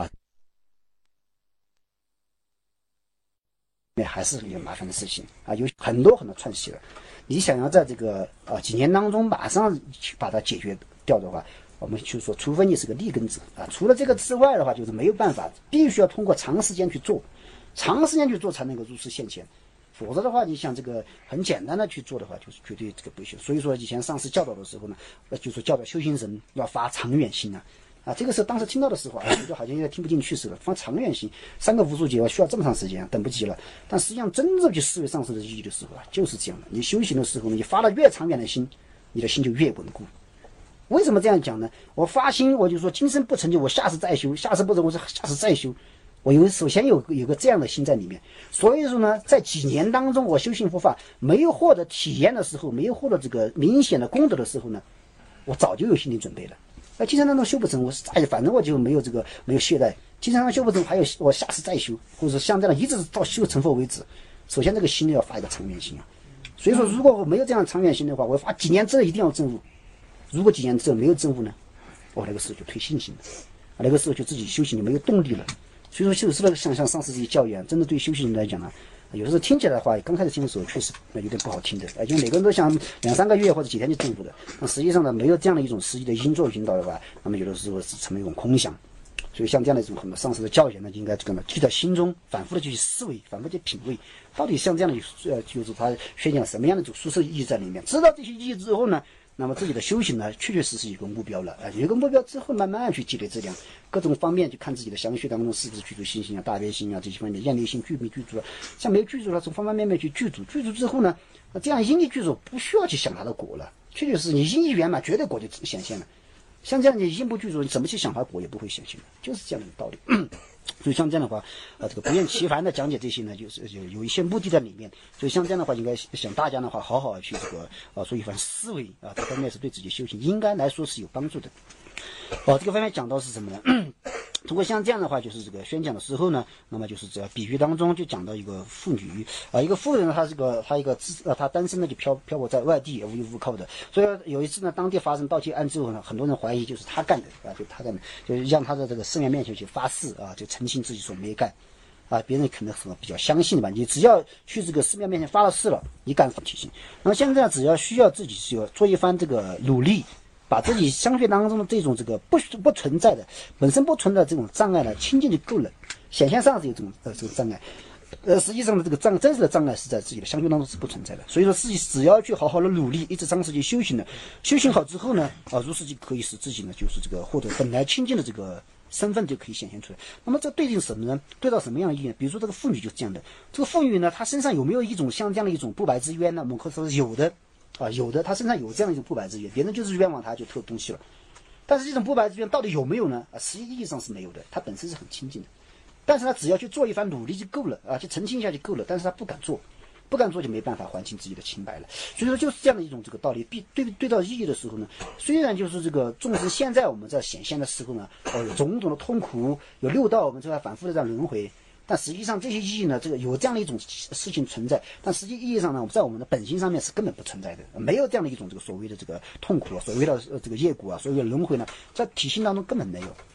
还是有麻烦的事情啊，有很多很多串系了。你想要在这个啊几年当中马上去把它解决掉的话，我们就说，除非你是个立根者啊，除了这个之外的话，就是没有办法，必须要通过长时间去做，长时间去做才能够入世现前。否则的话，你想这个很简单的去做的话，就是绝对这个不行。所以说，以前上师教导的时候呢，呃，就是教导修行人要发长远心啊。啊，这个是当时听到的时候，啊，就好像有点听不进去似的。放长远心，三个无数劫需要这么长时间，等不及了。但实际上，真正去思维上师的意义的时候啊，就是这样的。你修行的时候呢，你发了越长远的心，你的心就越稳固。为什么这样讲呢？我发心，我就说今生不成就，我下次再修；下次不成，我下次再修。我有首先有有个这样的心在里面。所以说呢，在几年当中，我修行佛法没有获得体验的时候，没有获得这个明显的功德的时候呢，我早就有心理准备了。那经常当中修不成，我哎，反正我就没有这个没有懈怠。经常修不成，还有我下次再修，或者像这样一直到修成佛为止。首先这个心要发一个长远心啊。所以说，如果我没有这样长远心的话，我发几年之后一定要证悟。如果几年之后没有证悟呢，我那个时候就退信心了，啊，那个时候就自己修行就没有动力了。所以说，就是那个像像上次这些教育啊，真的对修行人来讲呢、啊。有的时候听起来的话，刚开始听的时候确实有点不好听的，因为每个人都想两三个月或者几天就证悟的，那实际上呢，没有这样的一种实际的因做引导的话，那么有的时候是成为一种空想。所以像这样的一种很多上师的教言呢，应该这个呢记在心中，反复的去思维，反复去品味，到底像这样的呃，就是他宣讲什么样的一种殊胜意义在里面。知道这些意义之后呢，那么自己的修行呢，确确实实有个目标了啊，有个目标之后，慢慢去积累质量，各种方面去看自己的详学当中是不是具足信心啊、大悲心啊这些方面，厌离心具没具足了，像没有具足了，从方方面面去具足，具足之后呢，这样因地具足，不需要去想它的果了，确确实你因一圆满，绝对果就显现了。像这样你因不具足，你怎么去想它果也不会显现的，就是这样的道理。所以像这样的话，呃，这个不厌其烦的讲解这些呢，就是有有一些目的在里面。所以像这样的话，应该想大家的话，好好去这个啊，做一番思维啊，这方面是对自己修行应该来说是有帮助的。哦，这个方面讲到是什么呢？通过像这样的话，就是这个宣讲的时候呢，那么就是在比喻当中就讲到一个妇女啊，一个妇人，她这个她一个呃，她单身呢就漂漂泊在外地，无依无靠的。所以有一次呢，当地发生盗窃案之后呢，很多人怀疑就是她干的啊，就她干的，就让她在这个寺庙面前去发誓啊，就澄清自己说没干。啊，别人可能很比较相信吧，你只要去这个寺庙面前发了誓了，你敢提醒。那么现在只要需要自己去做一番这个努力。把自己相学当中的这种这个不不存在的本身不存在的这种障碍呢清净就够了，显现上是有这种呃这个障碍，呃实际上的这个障真实的障碍是在自己的相学当中是不存在的，所以说自己只要去好好的努力，一直长时间修行的，修行好之后呢，啊如是就可以使自己呢就是这个获得本来清净的这个身份就可以显现出来。那么这对应什么呢？对到什么样的意义呢？比如说这个妇女就是这样的，这个妇女呢她身上有没有一种像这样的一种不白之冤呢？我们可以说是有的。啊，有的他身上有这样一种不白之冤，别人就是冤枉他就偷东西了。但是这种不白之冤到底有没有呢？啊，实际意义上是没有的，他本身是很清净的。但是他只要去做一番努力就够了啊，去澄清一下就够了。但是他不敢做，不敢做就没办法还清自己的清白了。所以说就是这样的一种这个道理。对对对到意义的时候呢，虽然就是这个纵使现在我们在显现的时候呢，哦有种种的痛苦，有六道我们就在反复的在轮回。但实际上这些意义呢，这个有这样的一种事情存在，但实际意义上呢，在我们的本性上面是根本不存在的，没有这样的一种这个所谓的这个痛苦啊，所谓的这个业果啊，所谓的轮回呢，在体系当中根本没有。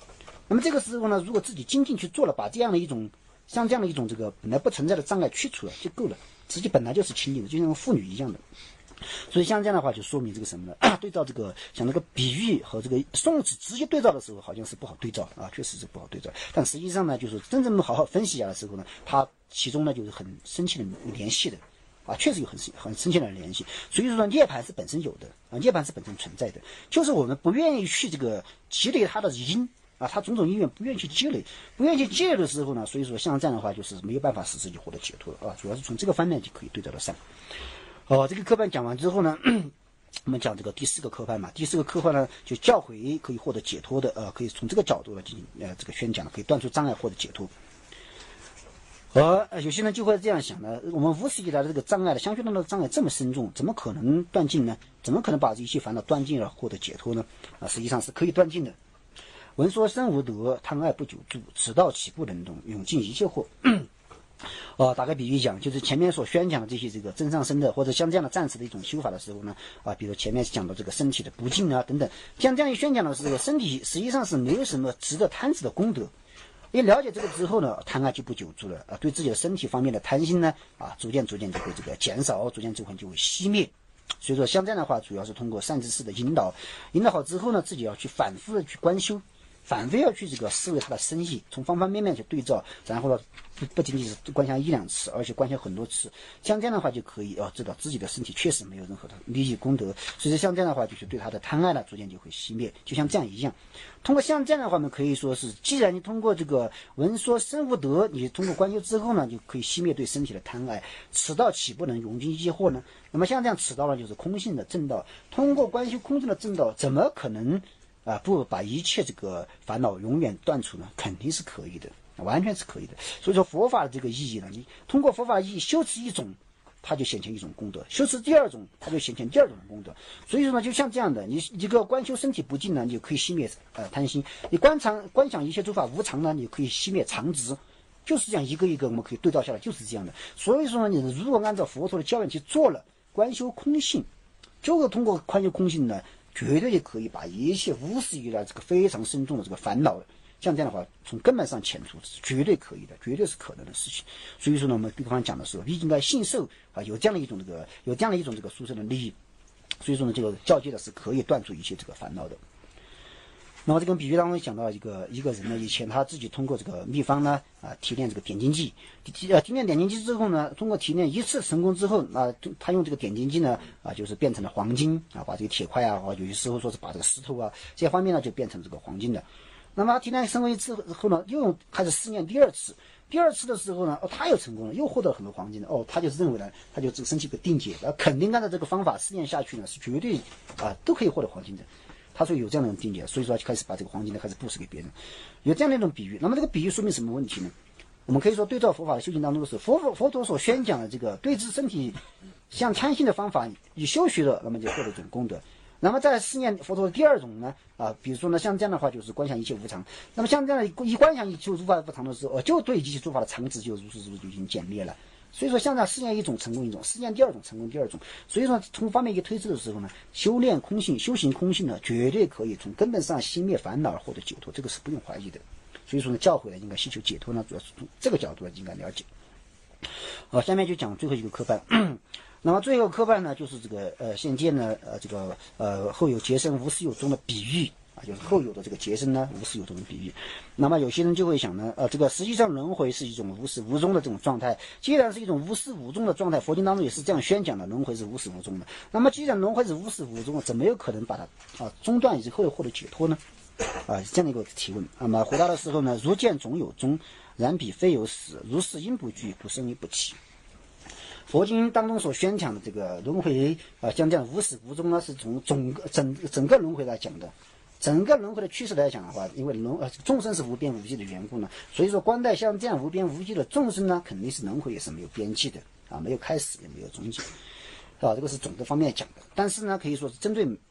那么这个时候呢，如果自己精进去做了，把这样的一种像这样的一种这个本来不存在的障碍去除了就够了，自己本来就是清净的，就像妇女一样的。所以像这样的话就说明这个什么呢？对照这个像那个比喻和这个宋词直接对照的时候，好像是不好对照啊，确实是不好对照。但实际上呢，就是真正好好分析一下的时候呢，它其中呢就是很深切的联系的啊，确实有很很深切的联系。所以说涅槃是本身有的啊，涅槃是本身存在的，就是我们不愿意去这个积累它的因啊，它种种因缘不愿意去积累，不愿意去积累的时候呢，所以说像这样的话就是没有办法使自己获得解脱啊，主要是从这个方面就可以对照得上。哦，这个科判讲完之后呢，我们讲这个第四个科判嘛，第四个科判呢就教诲可以获得解脱的，呃，可以从这个角度来进行呃这个宣讲，可以断除障碍获得解脱。而、呃、有些人就会这样想呢，我们无始以来的这个障碍的相续当中的障碍这么深重，怎么可能断尽呢？怎么可能把这一切烦恼断尽而获得解脱呢？啊，实际上是可以断尽的。闻说身无德，贪爱不久住，此道岂不能懂？永尽一切惑。呃，打个比喻讲，就是前面所宣讲的这些这个真上身的，或者像这样的暂时的一种修法的时候呢，啊，比如前面讲到这个身体的不净啊等等，像这样一宣讲的时候，身体实际上是没有什么值得贪执的功德。一了解这个之后呢，贪爱就不久住了啊，对自己的身体方面的贪心呢，啊，逐渐逐渐就会这个减少，逐渐逐渐就会熄灭。所以说，像这样的话，主要是通过善知识的引导，引导好之后呢，自己要去反复的去观修。反复要去这个思维它的深意，从方方面面去对照，然后呢，不不仅仅是观想一两次，而且观想很多次。像这样的话就可以啊，知道自己的身体确实没有任何的利益功德。所以说像这样的话，就是对他的贪爱呢，逐渐就会熄灭。就像这样一样，通过像这样的话呢，可以说是，既然你通过这个闻说身无德，你通过观修之后呢，就可以熄灭对身体的贪爱。此道岂不能永尽一切惑呢？那么像这样此道呢，就是空性的正道。通过观修空性的正道，怎么可能？啊，不把一切这个烦恼永远断除呢，肯定是可以的，完全是可以的。所以说佛法的这个意义呢，你通过佛法的意义修持一种，它就显现一种功德；修持第二种，它就显现第二种功德。所以说呢，就像这样的，你一个观修身体不净呢，你就可以熄灭呃贪心；你观常观想一切诸法无常呢，你可以熄灭常执。就是这样一个一个我们可以对照下来，就是这样的。所以说呢，你如果按照佛陀的教言去做了，观修空性，就是通过观修空性呢。绝对可以把一切无始以来这个非常深重的这个烦恼，像这样的话，从根本上遣除，是绝对可以的，绝对是可能的事情。所以说呢，我们对方讲的时候，应该信受啊，有这样的一种这个，有这样的一种这个殊胜的利益。所以说呢，这个教诫的是可以断除一切这个烦恼的。那么这个比喻当中讲到一个一个人呢，以前他自己通过这个秘方呢啊提炼这个点睛剂，提呃提炼点睛剂之后呢，通过提炼一次成功之后啊，他用这个点睛剂呢啊就是变成了黄金啊，把这个铁块啊，或有些时候说是把这个石头啊这些方面呢就变成这个黄金的。那么他提炼成功一次后呢，又用开始试验第二次，第二次的时候呢，哦他又成功了，又获得了很多黄金的，哦他就认为呢，他就这个升起一个定解，啊肯定按照这个方法试验下去呢是绝对啊都可以获得黄金的。他说有这样的境界，所以说就开始把这个黄金呢开始布施给别人，有这样的一种比喻。那么这个比喻说明什么问题呢？我们可以说对照佛法的修行当中的是佛佛佛陀所宣讲的这个对治身体像贪心的方法，以修学了，那么就获得这种功德。那么在试验佛陀的第二种呢，啊，比如说呢像这样的话就是观想一切无常。那么像这样的一观想一切诸法无常的时候，就对一切诸法的常执就如是如就已经减灭了。所以说，像这样试验一种成功一种，试验第二种成功第二种。所以说，从方面一推知的时候呢，修炼空性、修行空性呢，绝对可以从根本上熄灭烦恼而获得解脱，这个是不用怀疑的。所以说呢，教诲呢应该希求解脱呢，主要是从这个角度呢应该了解。好，下面就讲最后一个科判。那么最后科判呢，就是这个呃现见呢呃这个呃后有结生无始有终的比喻。啊，就是后有的这个结生呢，无始有终的比喻。那么有些人就会想呢，呃，这个实际上轮回是一种无始无终的这种状态。既然是一种无始无终的状态，佛经当中也是这样宣讲的，轮回是无始无终的。那么既然轮回是无始无终，怎么有可能把它啊中断以后获得解脱呢？啊，这样的一个提问。那么回答的时候呢，如见总有终，然彼非有始，如是因不具，不生亦不起。佛经当中所宣讲的这个轮回啊，将这样无始无终呢，是从总整整个轮回来讲的。整个轮回的趋势来讲的话，因为轮呃众生是无边无际的缘故呢，所以说观待像这样无边无际的众生呢，肯定是轮回也是没有边际的啊，没有开始也没有终结，啊，这个是总的方面讲的。但是呢，可以说是针对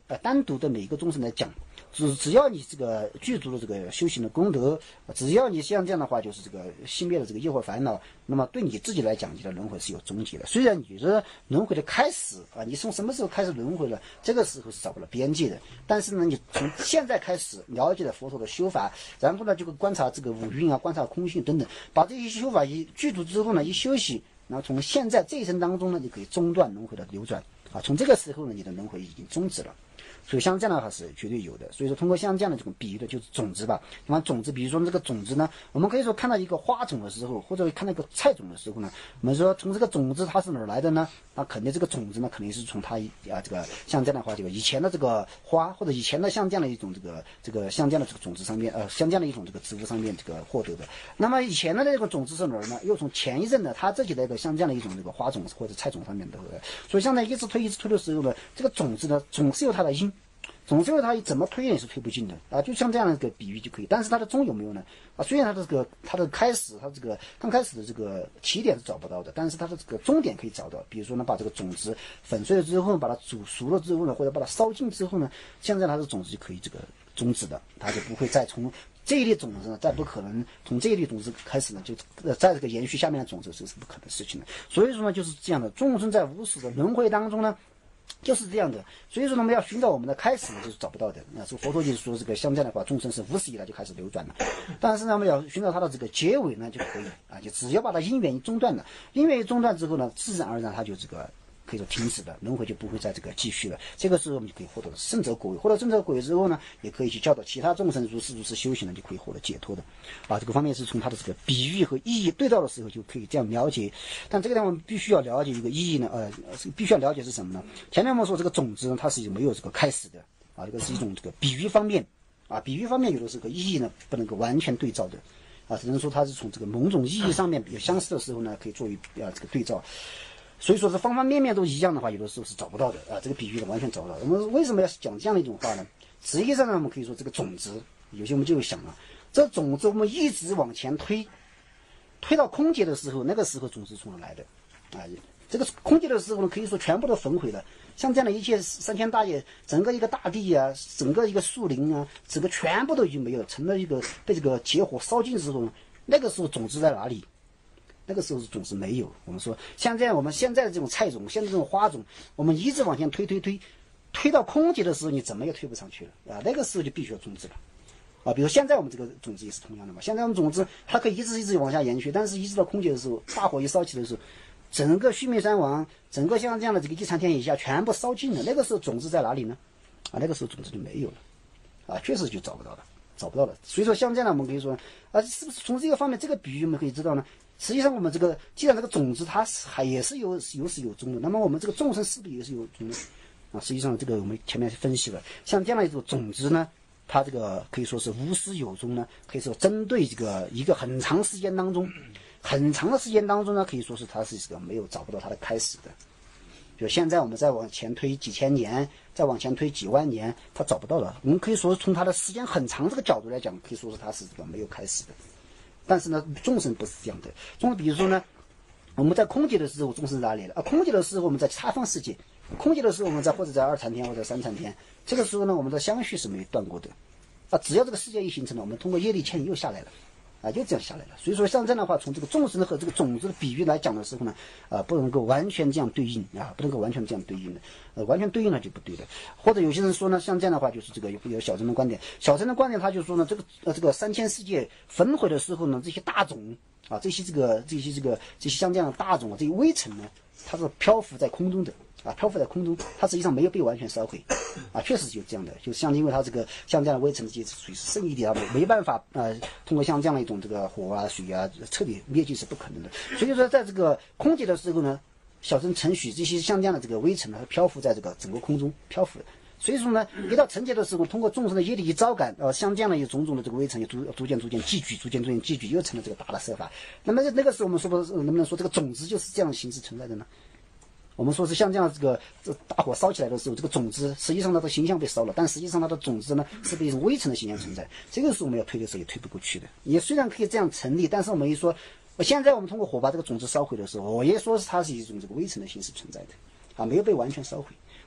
呃单独的每一个众生来讲，只只要你这个具足了这个修行的功德，只要你像这样的话，就是这个熄灭了这个业惑烦恼，那么对你自己来讲，你的轮回是有终结的。虽然你的轮回的开始啊，你从什么时候开始轮回了，这个时候是找不了边界的。但是呢，你从现在开始了解了佛陀的修法，然后呢，就观察这个五蕴啊，观察空性等等，把这些修法一具足之后呢，一休息，然后从现在这一生当中呢，就可以中断轮回的流转啊。从这个时候呢，你的轮回已经终止了。所以像这样的话是绝对有的。所以说通过像这样的这种比喻的就是种子吧。你看种子，比如说这个种子呢，我们可以说看到一个花种的时候，或者看到一个菜种的时候呢，我们说从这个种子它是哪儿来的呢？那肯定这个种子呢，肯定是从它啊这个像这样的话，这个以前的这个花或者以前的像这样的一种这个这个像这样的这个种子上面，呃像这样的一种这个植物上面这个获得的。那么以前的那个种子是哪儿呢？又从前一任的他自己的一个像这样的一种这个花种或者菜种上面的。所以像在一直推一直推的时候呢，这个种子呢总是有它的因。总之它怎么推也是推不进的啊，就像这样的一个比喻就可以。但是它的终有没有呢？啊，虽然它的这个它的开始，它这个刚开始的这个起点是找不到的，但是它的这个终点可以找到。比如说呢，把这个种子粉碎了之后，把它煮熟了之后呢，或者把它烧尽之后呢，现在它的种子就可以这个终止的，它就不会再从这一粒种子呢，再不可能从这一粒种子开始呢，就呃在这个延续下面的种子，这是不可能的事情的。所以说呢，就是这样的，众生在无始的轮回当中呢。就是这样的，所以说呢，我们要寻找我们的开始呢，就是找不到的。那说佛陀就是说这个像这样的话，众生是无始以来就开始流转了，但是呢，我们要寻找它的这个结尾呢就可以啊，就只要把它因缘一中断了，因缘一中断之后呢，自然而然它就这个可以说停止了，轮回就不会再这个继续了。这个时候我们就可以获得圣者果位，获得圣者果位之后呢，也可以去教导其他众生如是如是修行呢，就可以获得解脱的。啊，这个方面是从它的这个比喻和意义对照的时候就可以这样了解。但这个地方我们必须要了解一个意义呢，呃，必须要了解是什么呢？前面我们说这个种子呢，它是没有这个开始的啊，这个是一种这个比喻方面啊，比喻方面有的这个意义呢不能够完全对照的啊，只能说它是从这个某种意义上面比较相似的时候呢，可以作为啊这个对照。所以说是方方面面都一样的话，有的时候是找不到的啊，这个比喻呢完全找不到。我们为什么要讲这样的一种话呢？实际上呢，我们可以说这个种子，有些我们就想了，这种子我们一直往前推，推到空劫的时候，那个时候种子从哪来的？啊，这个空劫的时候呢，可以说全部都焚毁了。像这样的一切三千大业，整个一个大地啊，整个一个树林啊，整个全部都已经没有，成了一个被这个结火烧尽之后呢，那个时候种子在哪里？那个时候是种子没有。我们说像这样我们现在的这种菜种，现在这种花种，我们一直往前推推推，推到空劫的时候，你怎么也推不上去了啊！那个时候就必须要终止了啊。比如现在我们这个种子也是同样的嘛，现在我们种子它可以一直一直往下延续，但是一直到空劫的时候，大火一烧起的时候，整个须弥山王，整个像这样的这个一禅天以下全部烧尽了。那个时候种子在哪里呢？啊，那个时候种子就没有了啊，确实就找不到了，找不到了。所以说像这样的我们可以说啊，是不是从这个方面这个比喻我们可以知道呢？实际上，我们这个既然这个种子它是还也是有有始有终的，那么我们这个众生是不是也是有终的啊？实际上，这个我们前面分析了，像这样的一种种子呢，它这个可以说是无始有终呢，可以说针对这个一个很长时间当中，很长的时间当中呢，可以说是它是这个没有找不到它的开始的。比如现在我们再往前推几千年，再往前推几万年，它找不到了。我们可以说从它的时间很长这个角度来讲，可以说是它是这个没有开始的。但是呢，众生不是这样的。众生比如说呢，我们在空劫的时候，众生哪里了啊？空劫的时候我们在他方世界，空劫的时候我们在或者在二禅天或者三禅天，这个时候呢，我们的相续是没有断过的啊。只要这个世界一形成了，我们通过业力牵引又下来了啊，就这样下来了。所以说像这样的话，从这个众生和这个种子的比喻来讲的时候呢，啊，不能够完全这样对应啊，不能够完全这样对应的，呃，完全对应了就不对的。或者有些人说呢，像这样的话，就是这个有有小乘的观点，小乘的观点他就说呢，这个呃这个三千世界焚毁的时候呢，这些大种啊，这些这个这些这个这些像这样的大种啊，这些微尘呢，它是漂浮在空中的。啊，漂浮在空中，它实际上没有被完全烧毁，啊，确实就这样的，就像因为它这个像这样的微尘的阶属于是圣一点，没办法呃通过像这样的一种这个火啊水啊彻底灭尽是不可能的。所以说在这个空劫的时候呢，小乘承许这些像这样的这个微尘呢，它漂浮在这个整个空中漂浮。所以说呢，一到成劫的时候，通过众生的业力一招感，呃，像这样的有种种的这个微尘，逐逐渐逐渐积聚，逐渐逐渐积聚，又成了这个大的色法。那么那个时候我们说不能不能说这个种子就是这样的形式存在的呢？我们说是像这样这个这大火烧起来的时候，这个种子实际上它的形象被烧了，但实际上它的种子呢是被一种微尘的形象存在。这个时候我们要推的时候也推不过去的。也虽然可以这样成立，但是我们一说，现在我们通过火把这个种子烧毁的时候，我也说是它是一种这个微尘的形式存在的，啊，没有被完全烧毁。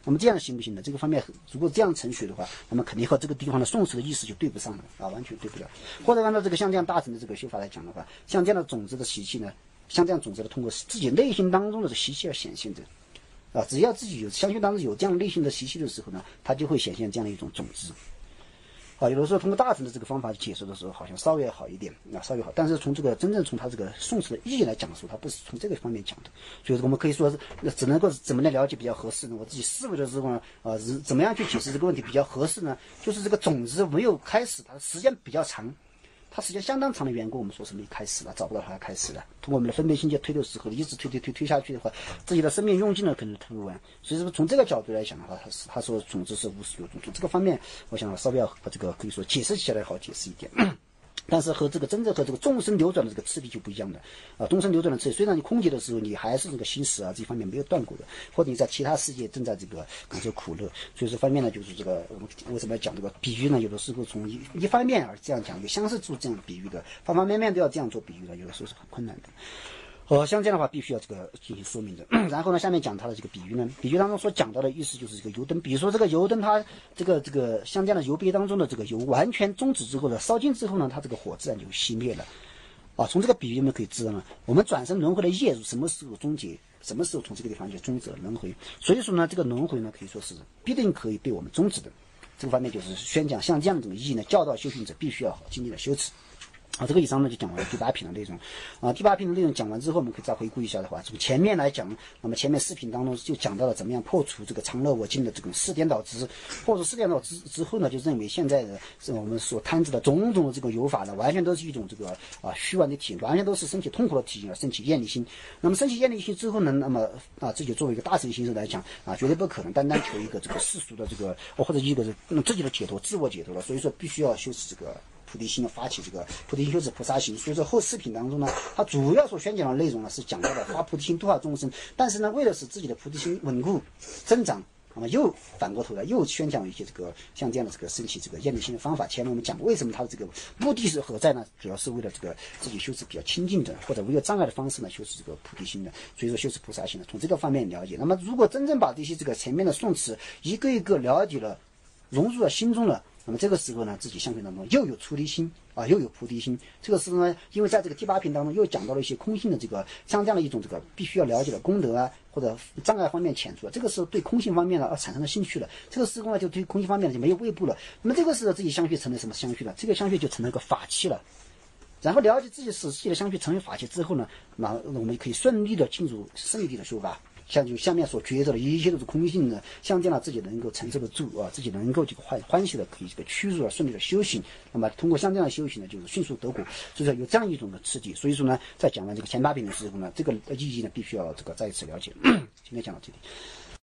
那么这样行不行呢？这个方面如果这样程序的话，那么肯定和这个地方的宋词的意思就对不上了啊，完全对不了。或者按照这个像这样大乘的这个修法来讲的话，像这样的种子的习气呢，像这样种子的通过自己内心当中的习气而显现的。啊，只要自己有相信当中有这样内心的习气的时候呢，它就会显现这样的一种种子。啊，有的时候通过大乘的这个方法解释的时候，好像稍微好一点，啊，稍微好。但是从这个真正从它这个宋词的意义来讲的时候，它不是从这个方面讲的。所以我们可以说是，只能够怎么来了解比较合适呢？我自己思维的时候呢，啊，是怎么样去解释这个问题比较合适呢？就是这个种子没有开始，它的时间比较长。它时间相当长的缘故，我们说是没开始了，找不到它开始了。通过我们的分别心结推的时候，一直推推推推下去的话，自己的生命用尽了，可能推不完。所以说从这个角度来讲的话，他是他说种子是无始有种，从这个方面，我想稍微要和这个可以说解释起来好解释一点。但是和这个真正和这个众生流转的这个次第就不一样的啊，众生流转的次第，虽然你空寂的时候，你还是这个心识啊这方面没有断过的，或者你在其他世界正在这个感受苦乐，所以这方面呢，就是这个我们为什么要讲这个比喻呢？有的时候从一一方面而这样讲，有相似做这样比喻的，方方面面都要这样做比喻的，有的时候是很困难的。呃，像这样的话，必须要这个进行说明的。然后呢，下面讲它的这个比喻呢，比喻当中所讲到的意思就是这个油灯，比如说这个油灯它这个这个像这样的油杯当中的这个油完全终止之后呢，烧尽之后呢，它这个火自然就熄灭了。啊，从这个比喻我们可以知道呢，我们转生轮回的业什么时候终结，什么时候从这个地方就终止了轮回。所以说呢，这个轮回呢，可以说是必定可以被我们终止的。这个方面就是宣讲像这样的这种意义呢，教导修行者必须要好精进的修持。啊，这个以上呢就讲完了第八品的内容。啊，第八品的内容讲完之后，我们可以再回顾一下的话，从前面来讲，那么前面四品当中就讲到了怎么样破除这个常乐我净的这种四颠倒执，破除四颠倒之之后呢，就认为现在的是我们所贪执的种种的这个有法呢，完全都是一种这个啊虚幻的体，完全都是身体痛苦的体型而升起厌离心。那么升起厌离心之后呢，那么啊自己作为一个大乘行者来讲啊，绝对不可能单单求一个这个世俗的这个或者一个自己的解脱、自我解脱了，所以说必须要修持这个菩提心，发起这个菩提心修持菩萨行。所以说后四品当中呢，它主要所宣讲的内容呢是讲到了发菩提心度化众生，但是呢，为了使自己的菩提心稳固增长，那么又反过头来又宣讲一些这个像这样的这个升起这个厌离心的方法。前面我们讲为什么它的这个目的是何在呢？主要是为了这个自己修持比较清净的或者没有障碍的方式呢修持这个菩提心的，所以说修持菩萨心的，从这个方面了解。那么如果真正把这些这个前面的宋词一个一个了解了，融入了心中了，那么这个时候呢，自己相对当中又有出离心啊，又有菩提心。这个时候呢，因为在这个第八品当中又讲到了一些空性的这个像这样的一种这个必须要了解的功德啊，或者障碍方面遣除，这个时候对空性方面呢，啊产生了兴趣了。这个时候呢，就对空性方面就没有畏怖了。那么这个时候自己相续成了什么相续了？这个相续就成了一个法器了。然后了解自己使自己的相续成为法器之后呢，那我们可以顺利的进入圣地的修法。像就下面所觉着的一切都是空性的，像这样自己能够承受得住啊，自己能够这个欢欢喜的可以这个驱入了顺利的修行，那么通过像这样的修行呢，就是迅速得果，所以说有这样一种的刺激。所以说呢，在讲完这个前八品的时候呢，这个意义呢必须要这个再一次了解。今天讲到这里。